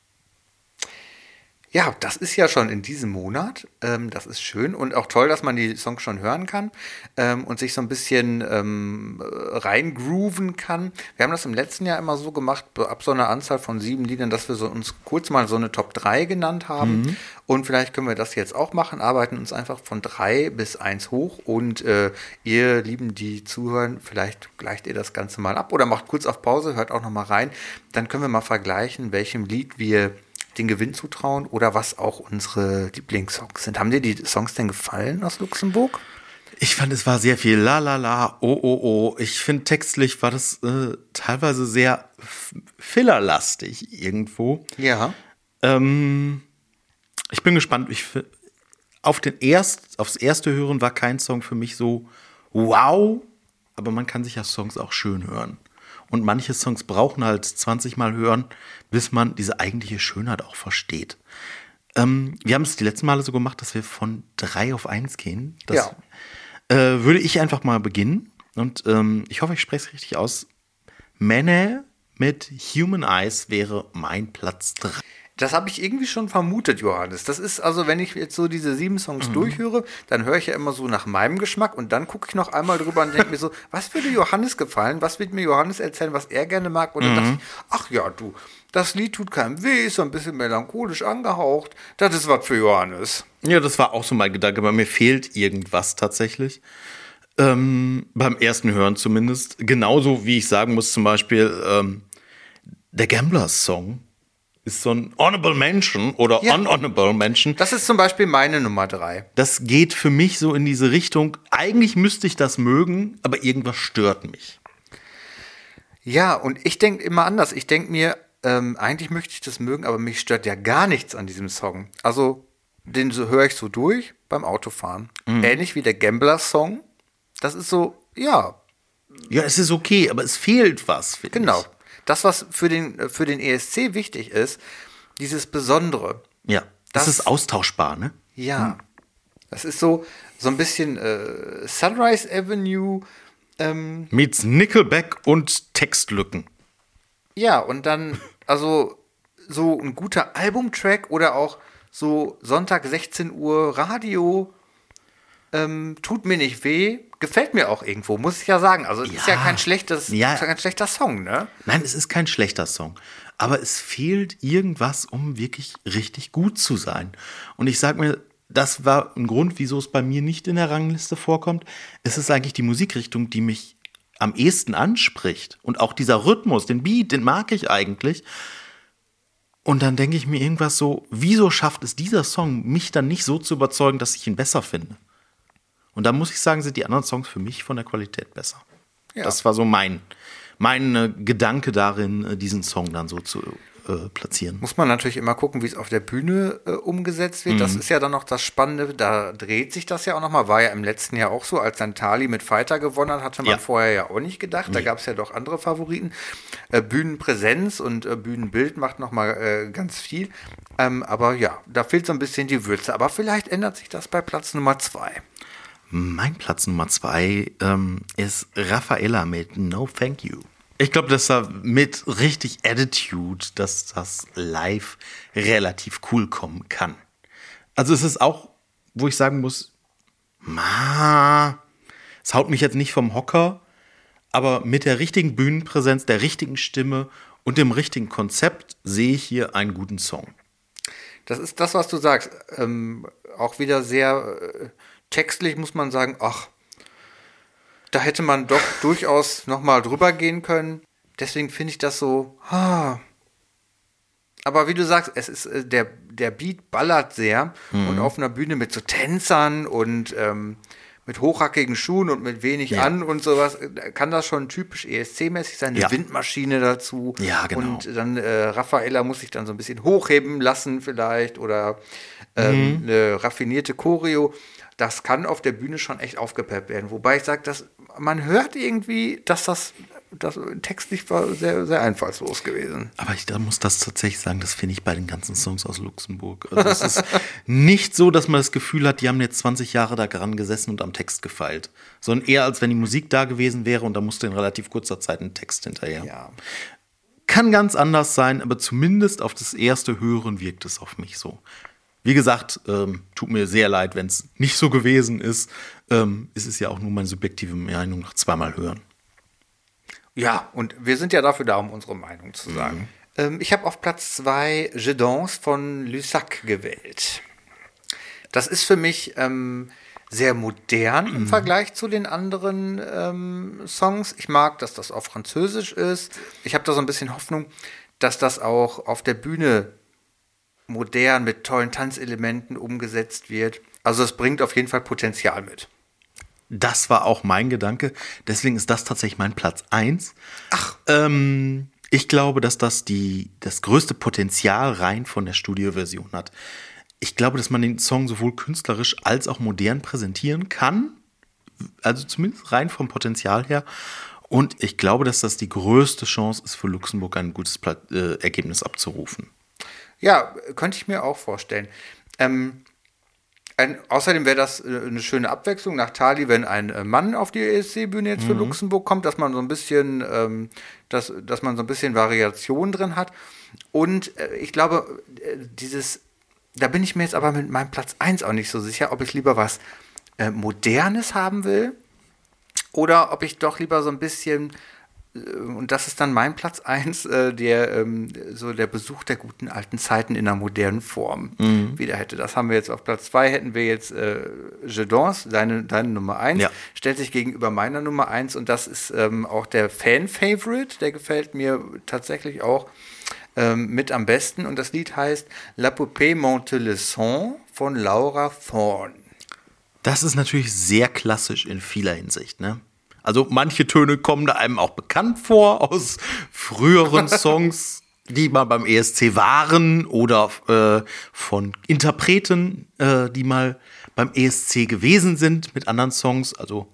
Ja, das ist ja schon in diesem Monat. Ähm, das ist schön und auch toll, dass man die Songs schon hören kann ähm, und sich so ein bisschen ähm, reingrooven kann. Wir haben das im letzten Jahr immer so gemacht, ab so einer Anzahl von sieben Liedern, dass wir so uns kurz mal so eine Top drei genannt haben. Mhm. Und vielleicht können wir das jetzt auch machen, arbeiten uns einfach von drei bis eins hoch. Und äh, ihr Lieben, die zuhören, vielleicht gleicht ihr das Ganze mal ab oder macht kurz auf Pause, hört auch noch mal rein. Dann können wir mal vergleichen, welchem Lied wir den Gewinn zutrauen oder was auch unsere Lieblingssongs sind. Haben dir die Songs denn gefallen aus Luxemburg? Ich fand, es war sehr viel la la la, oh oh oh. Ich finde, textlich war das äh, teilweise sehr f- fillerlastig irgendwo. Ja. Ähm, ich bin gespannt. Ich, auf den Erst, aufs erste Hören war kein Song für mich so wow, aber man kann sich ja Songs auch schön hören. Und manche Songs brauchen halt zwanzig Mal hören, bis man diese eigentliche Schönheit auch versteht. Ähm, wir haben es die letzten Male so gemacht, dass wir von drei auf eins gehen. Das Ja. äh, würde ich einfach mal beginnen. Und ähm, ich hoffe, ich spreche es richtig aus. Mene mit Human Eyes wäre mein Platz drei. Das habe ich irgendwie schon vermutet, Johannes. Das ist also, wenn ich jetzt so diese sieben Songs mhm. durchhöre, dann höre ich ja immer so nach meinem Geschmack und dann gucke ich noch einmal drüber und denke mir so, was würde Johannes gefallen? Was wird mir Johannes erzählen, was er gerne mag? Und dann mhm. dachte ich, ach ja, du, das Lied tut keinem weh, ist so ein bisschen melancholisch angehaucht. Das ist was für Johannes. Ja, das war auch so mein Gedanke, aber mir fehlt irgendwas tatsächlich. Ähm, beim ersten Hören zumindest. Genauso wie ich sagen muss, zum Beispiel ähm, der Gamblers-Song ist so ein Honorable Mention oder Ja. Unhonorable Mention. Das ist zum Beispiel meine Nummer drei. Das geht für mich so in diese Richtung. Eigentlich müsste ich das mögen, aber irgendwas stört mich. Ja, und ich denke immer anders. Ich denke mir, ähm, eigentlich möchte ich das mögen, aber mich stört ja gar nichts an diesem Song. Also, den so, höre ich so durch beim Autofahren. Mhm. Ähnlich wie der Gambler-Song. Das ist so, ja, Ja, es ist okay, aber es fehlt was, finde genau. ich. Das, was für den, für den E S C wichtig ist, dieses Besondere. Ja, das, Das- ist austauschbar, ne? Ja. Das ist so, so ein bisschen äh, Sunrise Avenue. Ähm, Meets Nickelback und Textlücken. ja, und dann, also so ein guter Albumtrack oder auch so Sonntag sechzehn Uhr Radio ähm, tut mir nicht weh, gefällt mir auch irgendwo, muss ich ja sagen. Also es ist ja kein schlechtes, Ja. kein schlechter Song, ne? Nein, es ist kein schlechter Song. Aber es fehlt irgendwas, um wirklich richtig gut zu sein. Und ich sag mir, das war ein Grund, wieso es bei mir nicht in der Rangliste vorkommt. Es ist eigentlich die Musikrichtung, die mich am ehesten anspricht. Und auch dieser Rhythmus, den Beat, den mag ich eigentlich. Und dann denke ich mir irgendwas so, wieso schafft es dieser Song, mich dann nicht so zu überzeugen, dass ich ihn besser finde? Und da muss ich sagen, sind die anderen Songs für mich von der Qualität besser. Ja. Das war so mein, mein äh, Gedanke darin, äh, diesen Song dann so zu äh, platzieren. Muss man natürlich immer gucken, wie es auf der Bühne äh, umgesetzt wird. Mhm. Das ist ja dann noch das Spannende. Da dreht sich das ja auch nochmal. War ja im letzten Jahr auch so, als dann Tali mit Fighter gewonnen hat, hatte man Ja. vorher ja auch nicht gedacht. Da Nee. gab es ja doch andere Favoriten. Äh, Bühnenpräsenz und äh, Bühnenbild macht nochmal äh, ganz viel. Ähm, aber ja, da fehlt so ein bisschen die Würze. Aber vielleicht ändert sich das bei Platz Nummer zwei. Mein Platz Nummer zwei ähm, ist Raffaella mit No Thank You. Ich glaube, dass da mit richtig Attitude, dass das live relativ cool kommen kann. Also es ist auch, wo ich sagen muss, ma, es haut mich jetzt nicht vom Hocker, aber mit der richtigen Bühnenpräsenz, der richtigen Stimme und dem richtigen Konzept sehe ich hier einen guten Song. Das ist das, was du sagst. Ähm, auch wieder sehr äh, textlich muss man sagen, ach, da hätte man doch durchaus noch mal drüber gehen können. Deswegen finde ich das so, ah. Aber wie du sagst, es ist äh, der, der Beat ballert sehr und auf einer Bühne mit so Tänzern und ähm, mit hochhackigen Schuhen und mit wenig Ja. an und sowas, äh, kann das schon typisch E S C-mäßig sein. Eine Ja. Windmaschine dazu. Ja, genau. Und dann äh, Raffaella muss sich dann so ein bisschen hochheben lassen vielleicht oder ähm, eine raffinierte Choreo. Das kann auf der Bühne schon echt aufgepeppt werden. Wobei ich sage, dass man hört irgendwie, dass das, das textlich war sehr, sehr einfallslos gewesen. Aber ich da muss das tatsächlich sagen, das finde ich bei den ganzen Songs aus Luxemburg. Also es ist nicht so, dass man das Gefühl hat, die haben jetzt zwanzig Jahre daran gesessen und am Text gefeilt. Sondern eher, als wenn die Musik da gewesen wäre und da musste in relativ kurzer Zeit ein Text hinterher. Ja. Kann ganz anders sein, aber zumindest auf das erste Hören wirkt es auf mich so. Wie gesagt, ähm, tut mir sehr leid, wenn es nicht so gewesen ist. Ähm, ist es ja auch nur meine subjektive Meinung nach zweimal hören. Ja, und wir sind ja dafür da, um unsere Meinung zu sagen. Ähm, ich habe auf Platz zwei Je Danse von Lussac gewählt. Das ist für mich ähm, sehr modern im Vergleich zu den anderen ähm, Songs. Ich mag, dass das auf Französisch ist. Ich habe da so ein bisschen Hoffnung, dass das auch auf der Bühne modern mit tollen Tanzelementen umgesetzt wird. Also es bringt auf jeden Fall Potenzial mit. Das war auch mein Gedanke. Deswegen ist das tatsächlich mein Platz eins. Ach. Ähm, ich glaube, dass das die, das größte Potenzial rein von der Studioversion hat. Ich glaube, dass man den Song sowohl künstlerisch als auch modern präsentieren kann. Also zumindest rein vom Potenzial her. Und ich glaube, dass das die größte Chance ist für Luxemburg, ein gutes Pla- äh, Ergebnis abzurufen. Ja, könnte ich mir auch vorstellen. Ähm, ein, außerdem wäre das äh, eine schöne Abwechslung nach Tali, wenn ein äh, Mann auf die E S C-Bühne jetzt für Luxemburg kommt, dass man so ein bisschen, ähm, dass, dass man so ein bisschen Variation drin hat. Und äh, ich glaube, äh, dieses, da bin ich mir jetzt aber mit meinem Platz eins auch nicht so sicher, ob ich lieber was äh, Modernes haben will oder ob ich doch lieber so ein bisschen, und das ist dann mein Platz eins, äh, der, ähm, so der Besuch der guten alten Zeiten in einer modernen Form Mhm. wieder hätte. Das haben wir jetzt auf Platz zwei, hätten wir jetzt äh, Je Danse, deine, deine Nummer eins, Ja. stellt sich gegenüber meiner Nummer eins und das ist ähm, auch der Fan-Favorite, der gefällt mir tatsächlich auch ähm, mit am besten und das Lied heißt La Poupée monte le son von Laura Thorne. Das ist natürlich sehr klassisch in vieler Hinsicht, ne? Also manche Töne kommen da einem auch bekannt vor aus früheren Songs, die mal beim E S C waren oder äh, von Interpreten, äh, die mal beim E S C gewesen sind mit anderen Songs. Also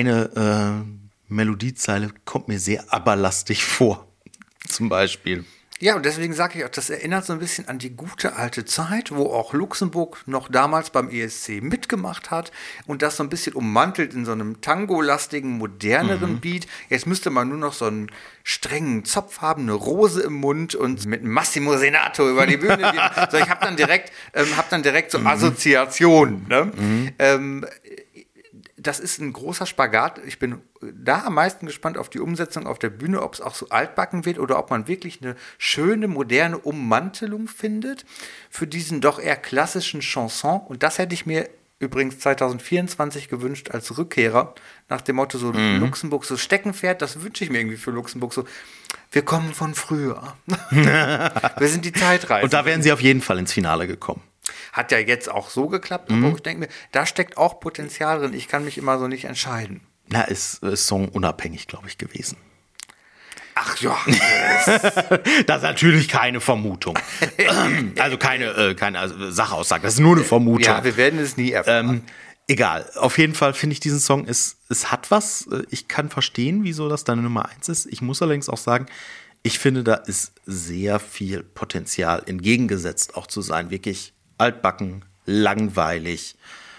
eine äh, Melodiezeile kommt mir sehr aberlastig vor, zum Beispiel. Ja, und deswegen sage ich auch, das erinnert so ein bisschen an die gute alte Zeit, wo auch Luxemburg noch damals beim E S C mitgemacht hat und das so ein bisschen ummantelt in so einem Tango-lastigen, moderneren mhm. Beat. Jetzt müsste man nur noch so einen strengen Zopf haben, eine Rose im Mund und mit einem Massimo Senato über die Bühne gehen. So, ich habe dann direkt, ähm, hab dann direkt so Assoziationen. Ne? Mhm. Ähm, Das ist ein großer Spagat. Ich bin da am meisten gespannt auf die Umsetzung auf der Bühne, ob es auch so altbacken wird oder ob man wirklich eine schöne, moderne Ummantelung findet für diesen doch eher klassischen Chanson. Und das hätte ich mir übrigens zwanzig vierundzwanzig gewünscht als Rückkehrer, nach dem Motto so mhm. Luxemburg so Steckenpferd. Das wünsche ich mir irgendwie für Luxemburg so. Wir kommen von früher. Wir sind die Zeitreisen. Und da wären sie auf jeden Fall ins Finale gekommen. Hat ja jetzt auch so geklappt, aber mhm. ich denke mir, da steckt auch Potenzial drin. Ich kann mich immer so nicht entscheiden. Na, ist, ist songunabhängig, glaube ich, gewesen. Ach ja. Das ist natürlich keine Vermutung. Also keine, äh, keine also Sachaussage, das ist nur eine Vermutung. Ja, wir werden es nie erfahren. Ähm, egal, auf jeden Fall finde ich diesen Song, es, es hat was. Ich kann verstehen, wieso das deine Nummer eins ist. Ich muss allerdings auch sagen, ich finde, da ist sehr viel Potenzial entgegengesetzt auch zu sein. Wirklich altbacken, langweilig.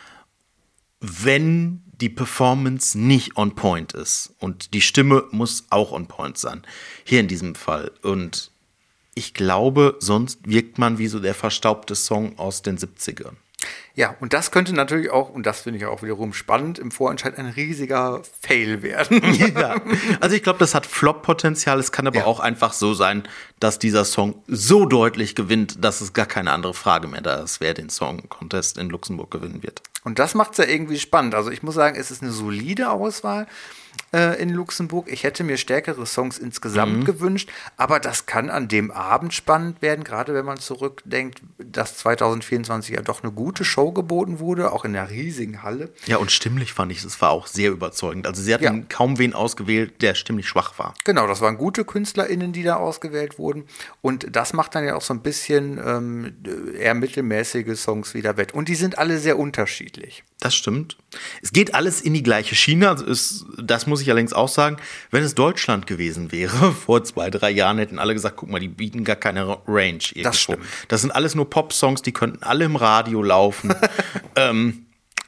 Wenn die Performance nicht on point ist und die Stimme muss auch on point sein, hier in diesem Fall. Und ich glaube, sonst wirkt man wie so der verstaubte Song aus den siebzigern. Ja, und das könnte natürlich auch, und das finde ich auch wiederum spannend, im Vorentscheid ein riesiger Fail werden. Ja. Also ich glaube, das hat Flop-Potenzial. Es kann aber ja. auch einfach so sein, dass dieser Song so deutlich gewinnt, dass es gar keine andere Frage mehr da ist, wer den Song-Contest in Luxemburg gewinnen wird. Und das macht es ja irgendwie spannend. Also ich muss sagen, es ist eine solide Auswahl äh, in Luxemburg. Ich hätte mir stärkere Songs insgesamt mhm. gewünscht, aber das kann an dem Abend spannend werden, gerade wenn man zurückdenkt, dass zwanzig vierundzwanzig ja doch eine gute Show geboten wurde, auch in der riesigen Halle. Ja, und stimmlich fand ich, es war auch sehr überzeugend. Also sie hatten ja. kaum wen ausgewählt, der stimmlich schwach war. Genau, das waren gute KünstlerInnen, die da ausgewählt wurden. Und das macht dann ja auch so ein bisschen ähm, eher mittelmäßige Songs wieder wett. Und die sind alle sehr unterschiedlich. Das stimmt. Es geht alles in die gleiche Schiene. Also es, das muss ich allerdings auch sagen. Wenn es Deutschland gewesen wäre, vor zwei, drei Jahren hätten alle gesagt, guck mal, die bieten gar keine Range irgendwo. Das stimmt. Das sind alles nur Pop-Songs, die könnten alle im Radio laufen. ähm,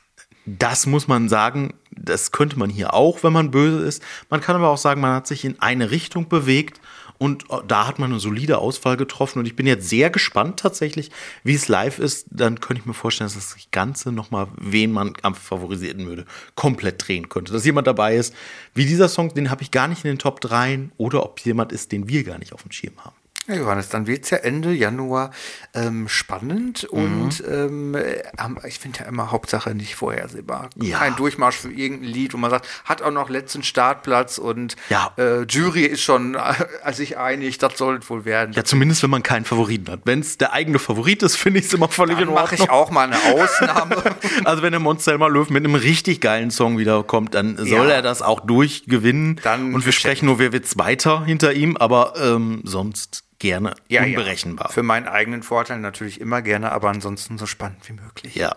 das muss man sagen, das könnte man hier auch, wenn man böse ist. Man kann aber auch sagen, man hat sich in eine Richtung bewegt. Und da hat man eine solide Auswahl getroffen. Und ich bin jetzt sehr gespannt tatsächlich, wie es live ist. Dann könnte ich mir vorstellen, dass das Ganze nochmal, wen man am favorisieren würde, komplett drehen könnte. Dass jemand dabei ist, wie dieser Song, den habe ich gar nicht in den Top drei. Oder ob jemand ist, den wir gar nicht auf dem Schirm haben. Ja, Johannes, dann wird es ja Ende Januar ähm, spannend mhm. und ähm, ich finde ja immer Hauptsache nicht vorhersehbar. Ja. Kein Durchmarsch für irgendein Lied, wo man sagt, hat auch noch letzten Startplatz und ja. äh, Jury ist schon äh, sich einig, das soll es wohl werden. Ja, zumindest wenn man keinen Favoriten hat. Wenn es der eigene Favorit ist, finde ich es immer völlig dann in Ordnung. mache ich auch mal eine Ausnahme. Also wenn der Mons Zelmer Löw mit einem richtig geilen Song wiederkommt, dann soll ja. er das auch durchgewinnen. Dann und wir sprechen nur, wer wird Zweiter hinter ihm, aber ähm, sonst gerne ja, unberechenbar. Ja. Für meinen eigenen Vorteil natürlich immer gerne, aber ansonsten so spannend wie möglich. Ja.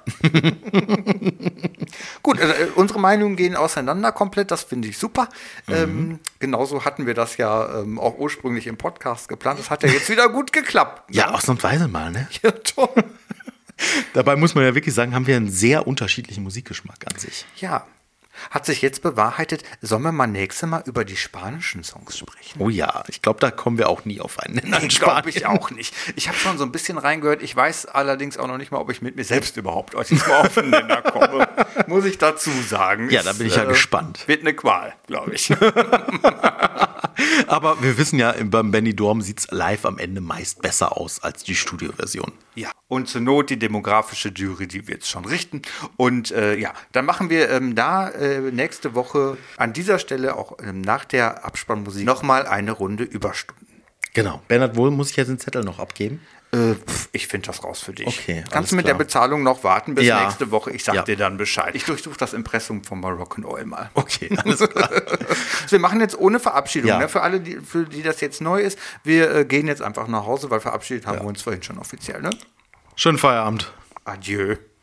Gut, äh, unsere Meinungen gehen auseinander komplett, das finde ich super. Mhm. Ähm, genauso hatten wir das ja ähm, auch ursprünglich im Podcast geplant. Das hat ja jetzt wieder gut geklappt. Ja, ausnahmsweise mal, ne? Ja, toll. Dabei muss man ja wirklich sagen, haben wir einen sehr unterschiedlichen Musikgeschmack an sich. Ja. Hat sich jetzt bewahrheitet, sollen wir mal nächstes Mal über die spanischen Songs sprechen? Oh ja, ich glaube, da kommen wir auch nie auf einen Nenner. Nee, glaube ich auch nicht. Ich habe schon so ein bisschen reingehört. Ich weiß allerdings auch noch nicht mal, ob ich mit mir selbst überhaupt auf den Nenner komme. Muss ich dazu sagen. Ja, da bin ich ja äh, gespannt. Wird eine Qual, glaube ich. Aber wir wissen ja, beim Benidorm sieht es live am Ende meist besser aus als die Studioversion. Ja, und zur Not die demografische Jury, die wird es schon richten. Und äh, ja, dann machen wir ähm, da äh, nächste Woche an dieser Stelle auch ähm, nach der Abspannmusik nochmal eine Runde Überstunden. Genau. Bernhard, wo muss ich jetzt den Zettel noch abgeben? Äh, pf, ich finde das raus für dich. Okay, kannst du mit klar. der Bezahlung noch warten bis ja. nächste Woche? Ich sag ja. dir dann Bescheid. Ich durchsuche das Impressum von Moroccan Oil mal. Okay, alles klar. Also wir machen jetzt ohne Verabschiedung. Ja. Ne? Für alle, die, für die das jetzt neu ist, wir äh, gehen jetzt einfach nach Hause, weil verabschiedet haben ja. wir uns vorhin schon offiziell. Ne? Schönen Feierabend. Adieu.